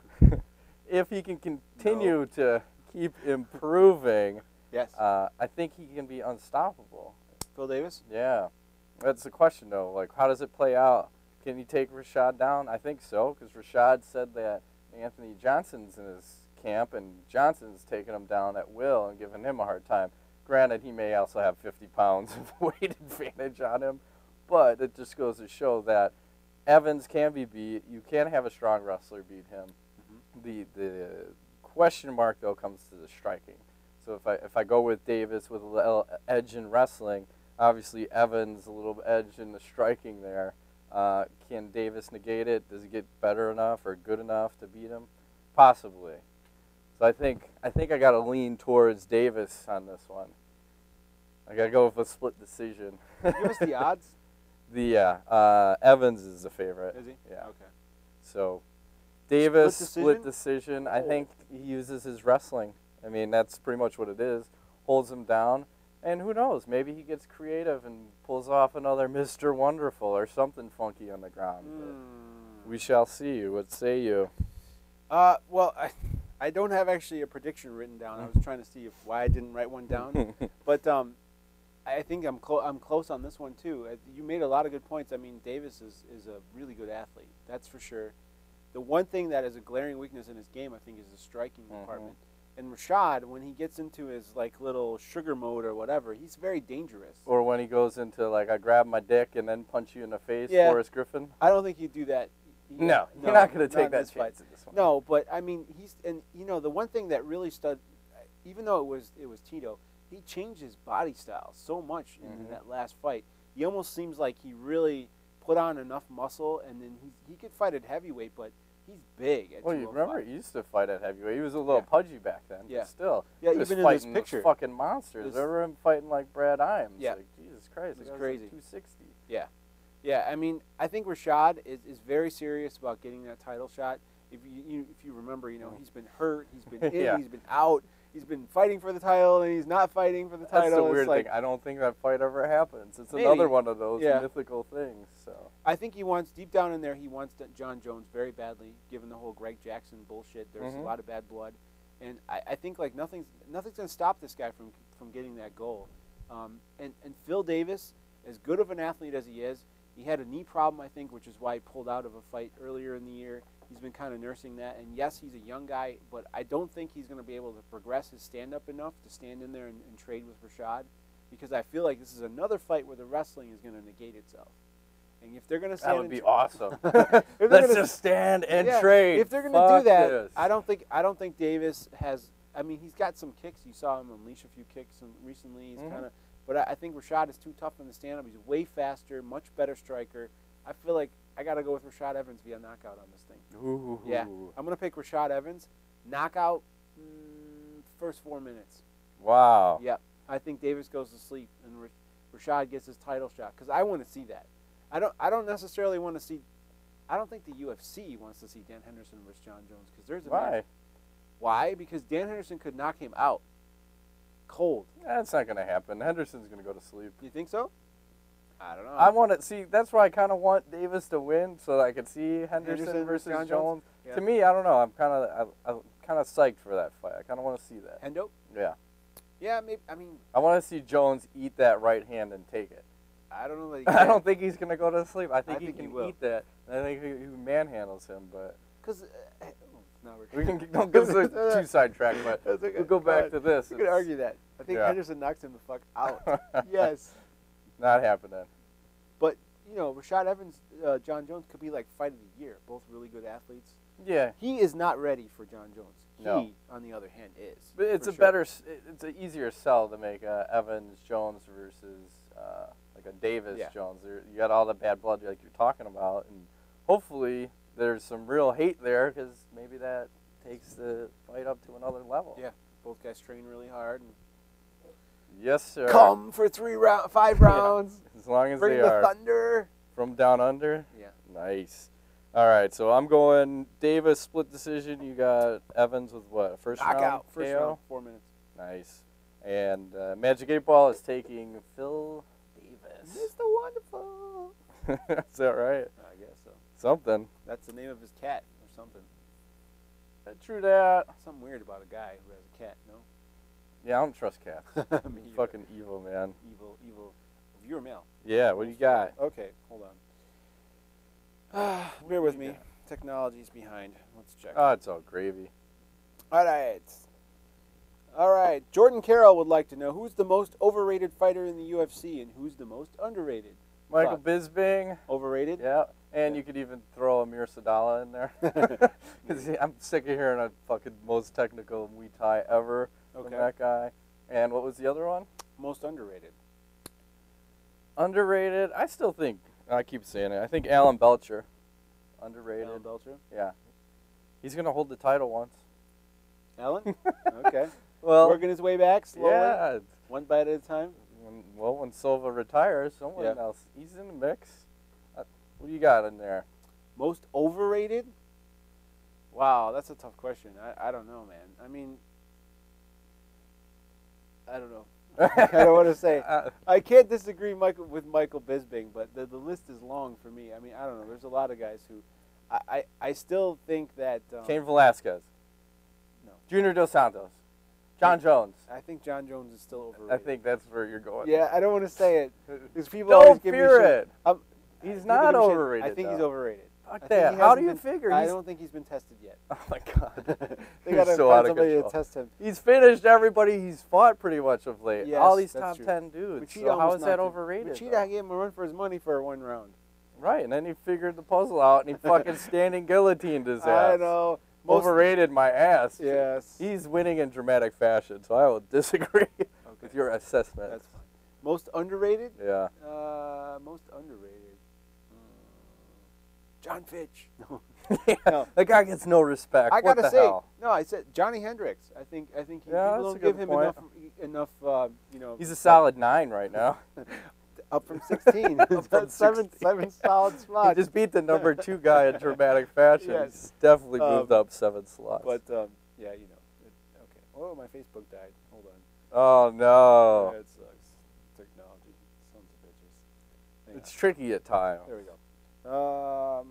If he can continue no. to keep improving, Yes. uh, I think he can be unstoppable. Phil Davis? Yeah. That's the question, though. Like, how does it play out? Can he take Rashad down? I think so, because Rashad said that Anthony Johnson's in his camp, and Johnson's taking him down at will and giving him a hard time. Granted, he may also have fifty pounds of weight advantage on him, but it just goes to show that Evans can be beat. You can have a strong wrestler beat him. Mm-hmm. The the question mark, though, comes to the striking. So if I if I go with Davis with a little edge in wrestling, obviously Evans a little edge in the striking there. Uh, can Davis negate it? Does he get better enough or good enough to beat him? Possibly. So I think I think I got to lean towards Davis on this one. I got to go with a split decision. Give us the odds. The yeah, uh, Evans is the favorite. Is he? Yeah. Okay. So Davis Split split decision? decision. I Oh. think he uses his wrestling. I mean, that's pretty much what it is. Holds him down, and who knows? Maybe he gets creative and pulls off another Mister Wonderful or something funky on the ground. But Mm. we shall see. What say you? Uh, well, I, I don't have actually a prediction written down. I was trying to see if, why I didn't write one down. But um, I think I'm clo- I'm close on this one too. Uh, You made a lot of good points. I mean, Davis is, is a really good athlete. That's for sure. The one thing that is a glaring weakness in his game, I think, is the striking Mhm. department. And Rashad, when he gets into his like little sugar mode or whatever, he's very dangerous. Or when he goes into like I grab my dick and then punch you in the face, Yeah. Forrest Griffin. I don't think he'd do that. He- No, you're not going in to take that this fight. chance in this one. No, but I mean, he's and you know the one thing that really stood, even though it was it was Tito, he changed his body style so much in, Mhm. that last fight. He almost seems like he really put on enough muscle, and then he he could fight at heavyweight, but he's big. At Well, you two oh five. remember he used to fight at heavyweight. He was a little Yeah. pudgy back then. Yeah. But still. Yeah, he was even in this fighting picture. fucking monsters. This- I remember him fighting like Brad Iams. Yeah. Like, Jesus Christ. It was the guy's crazy. Like two sixty. Yeah, yeah. I mean, I think Rashad is, is very serious about getting that title shot. If you, you if you remember, you know he's been hurt, he's been in, Yeah. he's been out, he's been fighting for the title, and he's not fighting for the That's title. the weird it's like, thing. I don't think that fight ever happens. It's Maybe. another one of those Yeah. mythical things. So I think he wants, deep down in there, he wants that John Jones very badly, given the whole Greg Jackson bullshit. There's Mhm. a lot of bad blood. And I, I think like nothing's nothing's going to stop this guy from from getting that goal. Um, and, and Phil Davis, as good of an athlete as he is, he had a knee problem, I think, which is why he pulled out of a fight earlier in the year. He's been kind of nursing that. And yes, he's a young guy, but I don't think he's going to be able to progress his stand-up enough to stand in there and, and trade with Rashad, because I feel like this is another fight where the wrestling is going to negate itself. And if they're going to stand that would and be tra- awesome. If they're Let's gonna- just stand and yeah, trade. If they're going to Fuck do that, this. I don't think I don't think Davis has. I mean, he's got some kicks. You saw him unleash a few kicks and recently. He's Mhm. kind of, but I, I think Rashad is too tough in the stand-up. He's way faster, much better striker. I feel like I got to go with Rashad Evans via knockout on this thing. Ooh. Yeah, I'm going to pick Rashad Evans. Knockout mm, first four minutes. Wow. Yep. I think Davis goes to sleep and Rashad gets his title shot because I want to see that. I don't. I don't necessarily want to see. I don't think the U F C wants to see Dan Henderson versus John Jones because there's a Why? match. Why? Because Dan Henderson could knock him out cold. That's not going to happen. Henderson's going to go to sleep. You think so? I don't know. I want to see. That's why I kind of want Davis to win, so that I can see Henderson, Henderson versus John Jones. Jones? Yeah. To me, I don't know. I'm kind of, I'm kind of psyched for that fight. I kind of want to see that. Hendo? Yeah. Yeah, maybe. I mean, I want to see Jones eat that right hand and take it. I don't know that he I can. don't think he's going to go to sleep. I think I he think he can will. eat that. I think he, he manhandles him, but Because uh, no, we're we can don't get so too sidetracked. But That's okay. we'll go back Fine. to this. We could It's argue that. I think Yeah. Henderson knocks him the fuck out. Yes. not happening. But, you know, Rashad Evans, uh, John Jones could be like fight of the year. Both really good athletes. Yeah, He is not ready for John Jones. He, No. on the other hand, is. but it's for a sure. better, s- it's an easier sell to make uh, Evans Jones versus uh, like a Davis Yeah. Jones. There, you got all the bad blood like you're talking about, and hopefully there's some real hate there because maybe that takes the fight up to another level. Yeah. Both guys train really hard. And Yes, sir. come for three round, five Yeah. rounds. As long as Bring they the are thunder. from down under. Yeah. Nice. All right, so I'm going Davis split decision. You got Evans with what? First round Knockout. First K O? round, four minutes. Nice. And uh, Magic eight Ball is taking Phil Davis. Mister Wonderful. Is that right? I guess so. Something. That's the name of his cat or something. Uh, True that. Something weird about a guy who has a cat, no? Yeah, I don't trust cats. Me either. Fucking evil, man. evil, evil. Viewer mail. Yeah, what do you got? Okay, hold on. Bear with me. got? Technology's behind. Let's check. Oh, it's all gravy. All right. All right. Jordan Carroll would like to know who's the most overrated fighter in the U F C and who's the most underrated. Michael Fuck. Bisping. Overrated? Yeah, and Yeah. you could even throw Amir Sadala in there. Because I'm sick of hearing a fucking most technical Muay Thai ever from Okay. that guy. And what was the other one? Most underrated. Underrated. I still think, I keep saying it, I think Alan Belcher. Underrated. Alan Belcher. Yeah. He's going to hold the title once. Alan? Okay. Well, Working his way back slowly. yeah. One bite at a time. When, well, when Silva retires, someone Yeah. else, he's in the mix. Uh, what do you got in there? Most overrated? Wow, that's a tough question. I, I don't know, man. I mean, I don't know. I don't want to say. Uh, I can't disagree Michael, with Michael Bisping, but the, the list is long for me. I mean, I don't know. There's a lot of guys who I, I, I still think that. Um, Cain Velasquez. No. Junior Dos Santos. John Jones. I think John Jones is still overrated. I think that's where you're going. Yeah, I don't want to say it because people always Don't give me fear shit. it. Um, He's people not give me shit. overrated. I think he's though. overrated. I Fuck think that. he How hasn't do you been- figure? I He's, don't think he's been tested yet. oh my god. They He's got to so find out of somebody to control. test him. He's finished everybody he's fought pretty much of late. Yes, All these that's top true. ten dudes. Machida So how almost is that knocked him. overrated? Machida though? gave him a run for his money for one round. Right, and then he figured the puzzle out and he fucking standing guillotined his ass. I know. Most, Overrated my ass. Yes. He's winning in dramatic fashion, so I will disagree with your assessment. That's fine. Most underrated? Yeah. Uh, most underrated. Uh, John Fitch. No. yeah. No. That guy gets no respect. I what gotta the say, hell? no. I said Johnny Hendricks. I think I think he, Yeah, people that's don't a give good him point. enough enough. Uh, you know, He's a solid nine right now. up from sixteen. Up from seven sixteen. seven solid He spots. just beat the number two guy in dramatic fashion. Yes. He's definitely Um, moved up seven slots. But um, yeah, you know. It, okay. Oh, my Facebook died. Hold on. oh no, That sucks. Technology. Sons of bitches. Hang it's on. tricky at times. There we go. Um,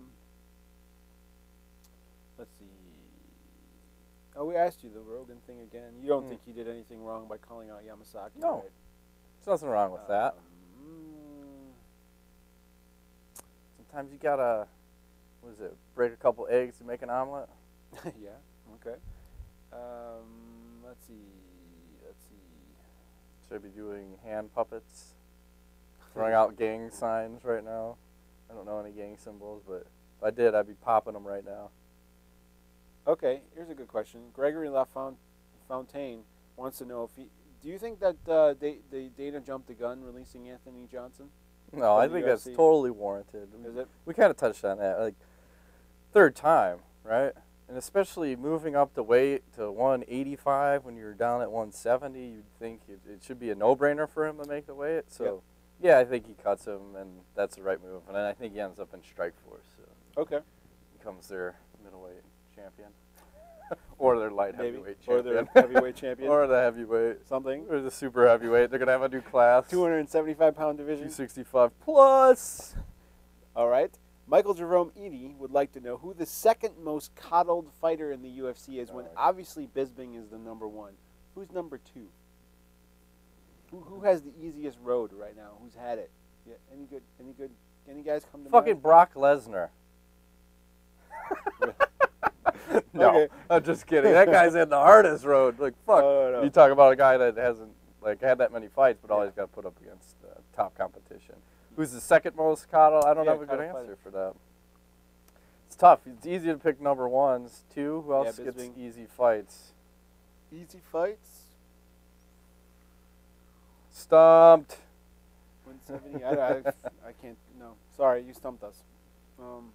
let's see. Oh, we asked you the Rogan thing again. You don't Hmm. think he did anything wrong by calling out Yamasaki? No. right? There's nothing wrong with that. Um, Sometimes you gotta, what is it, break a couple eggs to make an omelet? yeah. Okay. Um, let's see. Let's see. Should I be doing hand puppets? Throwing out gang signs right now? I don't know any gang symbols, but if I did, I'd be popping them right now. Okay. Here's a good question. Gregory LaFontaine wants to know if he. Do you think that uh, they, they Dana jumped the gun releasing Anthony Johnson? No, I the think U F that's C? totally warranted. Is it? We kind of touched on that, like third time, right? And especially moving up the weight to one eighty-five when you're down at one seventy, you'd think it, it should be a no-brainer for him to make the weight. So, Yep. yeah, I think he cuts him, and that's the right move. And I think he ends up in Strikeforce. So Okay. becomes their middleweight champion, or their light Maybe. heavyweight Or champion, their heavyweight champion. or the heavyweight, Something. or the super heavyweight. They're gonna have a new class, two hundred seventy-five pound division. two sixty-five plus. All right. Michael Jerome Edie would like to know who the second most coddled fighter in the U F C is when Oh, okay. obviously Bisping is the number one. Who's number two? Who, who has the easiest road right now? Who's had it? Yeah, any good? Any good? Any guys come to Fucking mind? Brock Lesnar. No, Okay. I'm just kidding. That guy's had the hardest road. Like, fuck. No, no, no. You talk about a guy that hasn't like had that many fights, but always got to put up against uh, top competition. Who's the second most coddled? I don't Yeah, have a good coddled answer fighter. for that. It's tough. It's easy to pick number ones. Two, who else Yeah, gets Bisping. easy fights? Easy fights. Stumped. one seventy. I, I, I can't. No. Sorry, you stumped us. Um.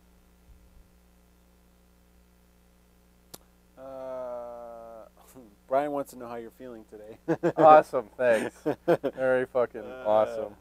Uh, Brian wants to know how you're feeling today. Awesome, thanks. Very fucking Uh, awesome.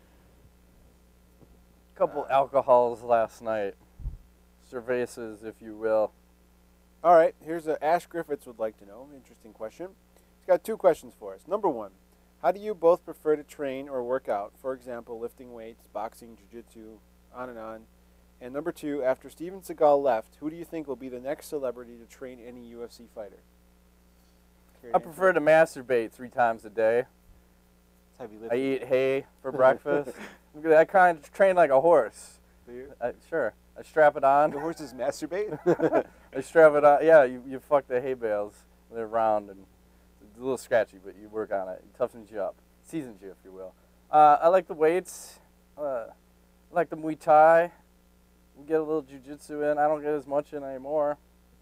Couple alcohols last night. Cervezas, if you will. All right, here's a Ash Griffiths would like to know. Interesting question. He's got two questions for us. Number one, how do you both prefer to train or work out? For example, lifting weights, boxing, jiu-jitsu, on and on. And number two, after Steven Seagal left, who do you think will be the next celebrity to train any U F C fighter? Care I to prefer to masturbate three times a day. answer? Heavy I lifting. eat hay for breakfast. I kind of train like a horse. Do you? I, sure. I strap it on. The horses masturbate? I strap it on. Yeah, you, you fuck the hay bales. They're round and it's a little scratchy, but you work on it. It toughens you up. Seasons you, if you will. Uh, I like the weights. Uh, I like the Muay Thai. We get a little jiu-jitsu in. I don't get as much in anymore.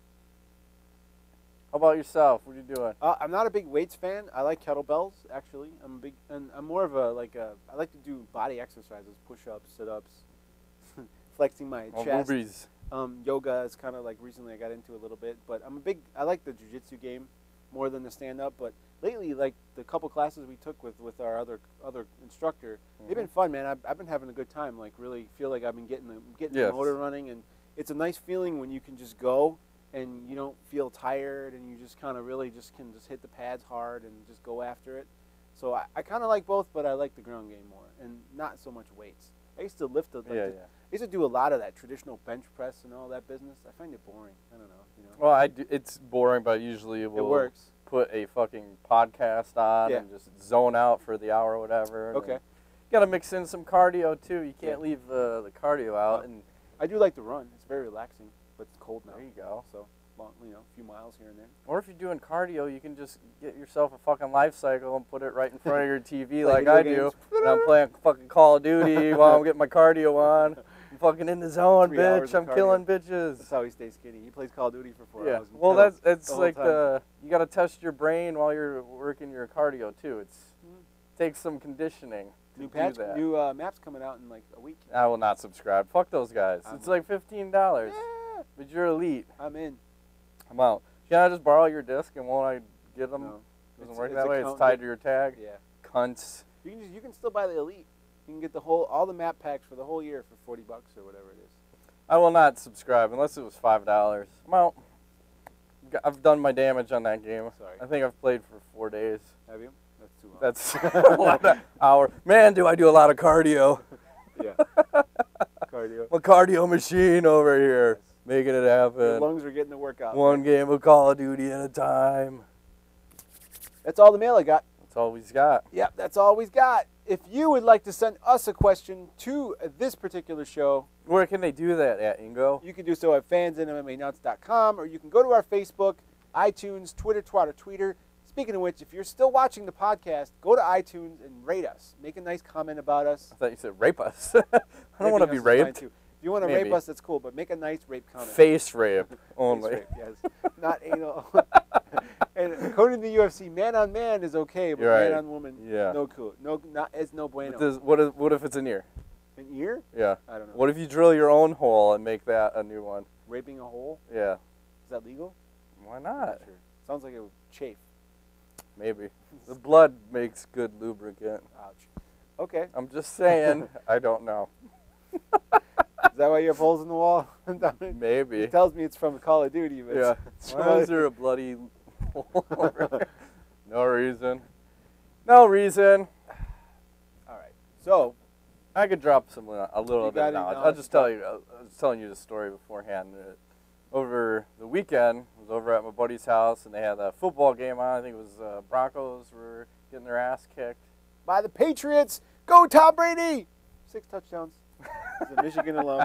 How about yourself? What are you doing? Uh, I'm not a big weights fan. I like kettlebells, actually. I'm a big, and I'm more of a like a. I like to do body exercises, push-ups, sit-ups, flexing my Oh, chest. movies. Um, yoga is kind of like recently I got into a little bit, but I'm a big. I like the jiu-jitsu game more than the stand-up. But lately, like the couple classes we took with, with our other other instructor, they've been fun, man. I've, I've been having a good time. Like really feel like I've been getting the getting Yes. the motor running, and it's a nice feeling when you can just go and you don't feel tired, and you just kind of really just can just hit the pads hard and just go after it. So I, I kind of like both, but I like the ground game more, and not so much weights. I used to lift the, like, Yeah, the- yeah. I used to do a lot of that traditional bench press and all that business. I find it boring. I don't know. You know, Well, I do, it's boring, but usually it we'll works. put a fucking podcast on Yeah. and just zone out for the hour or whatever. and Okay. then Got to mix in some cardio too. You can't Yeah. leave uh, the cardio out. Oh. And I do like to run. It's very relaxing, but it's cold now. there you go. So long, you know, a few miles here and there. Or if you're doing cardio, you can just get yourself a fucking life cycle and put it right in front of your T V Like like I video do. games. And I'm playing fucking Call of Duty while I'm getting my cardio on. I'm fucking in the zone, Three hours bitch. of I'm killing That's bitches. how he stays skinny. He plays Call of Duty for four Yeah. hours. and Well, kills that's it's the whole like time. the you got to test your brain while you're working your cardio too. It's Mhm. takes some conditioning to new do patch, that. new uh, maps coming out in like a week. I will not subscribe. Fuck those guys. I'm- It's like fifteen dollars. Yeah, But you're elite. I'm in. I'm out. Can I just borrow your disc and won't I get them? No, Doesn't It's- work it's that a way. It's count- tied to your tag. Yeah, Cunts. you can just, you can still buy the elite. You can get the whole all the map packs for the whole year for forty bucks or whatever it is. I will not subscribe unless it was five dollars. I'm out. G- I've done my damage on that game. Sorry. I think I've played for four days. Have you? That's too long. That's a lot of hour. Man, do I do a lot of cardio. yeah. Cardio. I'm a cardio machine over here, Yes. making it Your happen. lungs are getting the workout. One game of Call of Duty at a time. That's all the mail I got. That's all we've got. Yep, that's all we've got. If you would like to send us a question to this particular show, Where can they do that at, Ingo? you can do so at fans in M M A nuts dot com, or you can go to our Facebook, iTunes, Twitter, Twitter, Tweeter. Speaking of which, if you're still watching the podcast, go to iTunes and rate us. Make a nice comment about us. I thought you said rape us. I don't want to Raping be us is fine, raped. too. If you want to Maybe. rape us, that's cool, but make a nice rape comment. Face rape Face only. rape, yes. Not anal. And according to the U F C, man on man is okay, but You're man right. on woman, Yeah. no cool. No, not, it's no But bueno. does- what, if, what if it's an ear? An ear? Yeah. I don't know. What if you drill your own hole and make that a new one? Raping a hole? Yeah. Is that legal? Why I'm not? sure. Sounds like it would chafe. Maybe. The blood makes good lubricant. Ouch. Okay. I'm just saying. I don't know. Is that why you have holes in the wall? Maybe. It tells me it's from Call of Duty. But Yeah. it's Why from- is there a bloody hole over there? No reason. No reason. All right. So, I could drop some a little You bit got of any knowledge. I'll knowledge just tell you. I was telling you the story beforehand. Uh, Over the weekend, I was over at my buddy's house, and they had a football game on. I think it was uh, Broncos were getting their ass kicked. by the Patriots, go Tom Brady! Six touchdowns. He's a Michigan alum.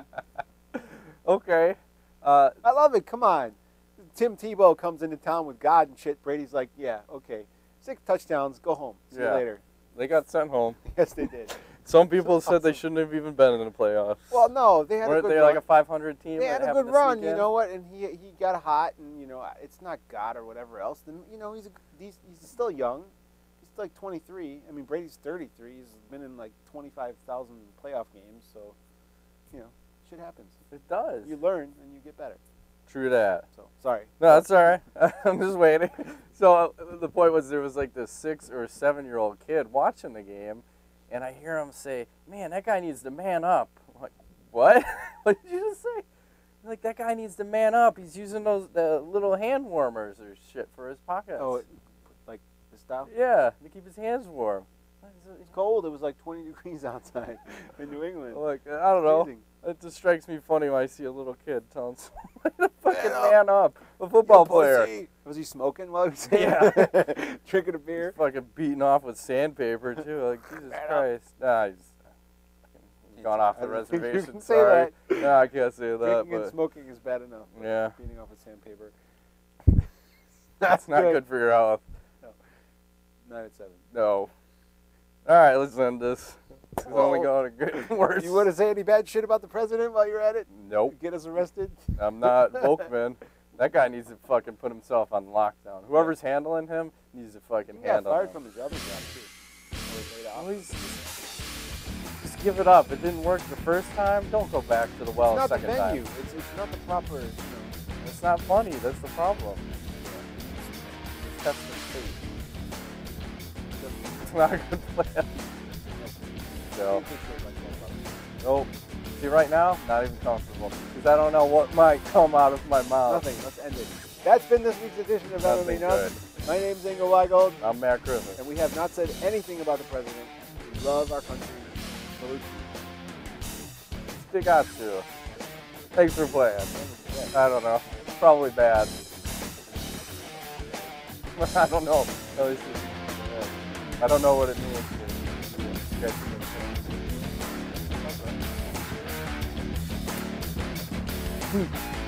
Okay. Uh, I love it. Come on. Tim Tebow comes into town with God and shit. Brady's like, yeah, okay. Six touchdowns. Go home. See Yeah. you later. they got sent home. Yes, they did. Some people said they awesome. shouldn't have even been in the playoffs. Well, no, they had a Weren't good they run. like a five hundred team? They that had a happened good to run, sneak you in? know what? And he he got hot, and you know it's not God or whatever else. Then you know he's a, he's he's still young. He's like twenty-three. I mean Brady's thirty-three. He's been in like twenty-five thousand playoff games. So, you know, shit happens. It does. You learn and you get better. True that. So sorry. No, that's all right. I'm just waiting. So uh, the point was there was like this six or seven year old kid watching the game, and I hear him say, "Man, that guy needs to man up." I'm like, what? What did you just say? Like, that guy needs to man up. He's using those the little hand warmers or shit for his pockets. Oh, like this style. Yeah, to keep his hands warm. It's cold. It was like twenty degrees outside in New England. Like, I don't know. Freezing. It just strikes me funny when I see a little kid telling somebody to fucking Man up. man up. A football You player. pussy. Was he smoking while he was saying Yeah. it? Drinking a beer? Fucking beating off with sandpaper too. Like, Jesus Man up. Christ. Nah, he's, he's gone off I the don't think you reservation. can say Sorry. No, I can't say that. Drinking and But smoking is bad enough. but Yeah. Beating off with sandpaper. that's not good for your health. Nine at seven. No. All right, let's end this. It's only Whoa. going to get worse. You want to say any bad shit about the president while you're at it? Nope. Get us arrested? I'm not Volkman. That guy needs to fucking put himself on lockdown. Whoever's handling him needs to fucking He got handle fired him. from his other job, too. Or laid off. Well, he's just, just give it up. It didn't work the first time. Don't go back to the well It's a not the second venue. time. It's, it's not the proper, you know. It's not funny. That's the problem. It's test the fate. It's not a good plan. So, nope. See, right now, not even comfortable. Because I don't know what might come out of my mouth. Nothing. Let's end it. That's been this week's edition of M M A Nothing Nuts. good. My name's Ingo Weigold, I'm Matt Griffin. and we have not said anything about the president. We love our country. Salute. They got to. Thanks for playing. I don't know. It's probably bad. I don't know. At least it's, yeah. I don't know what it means. To, to get to the-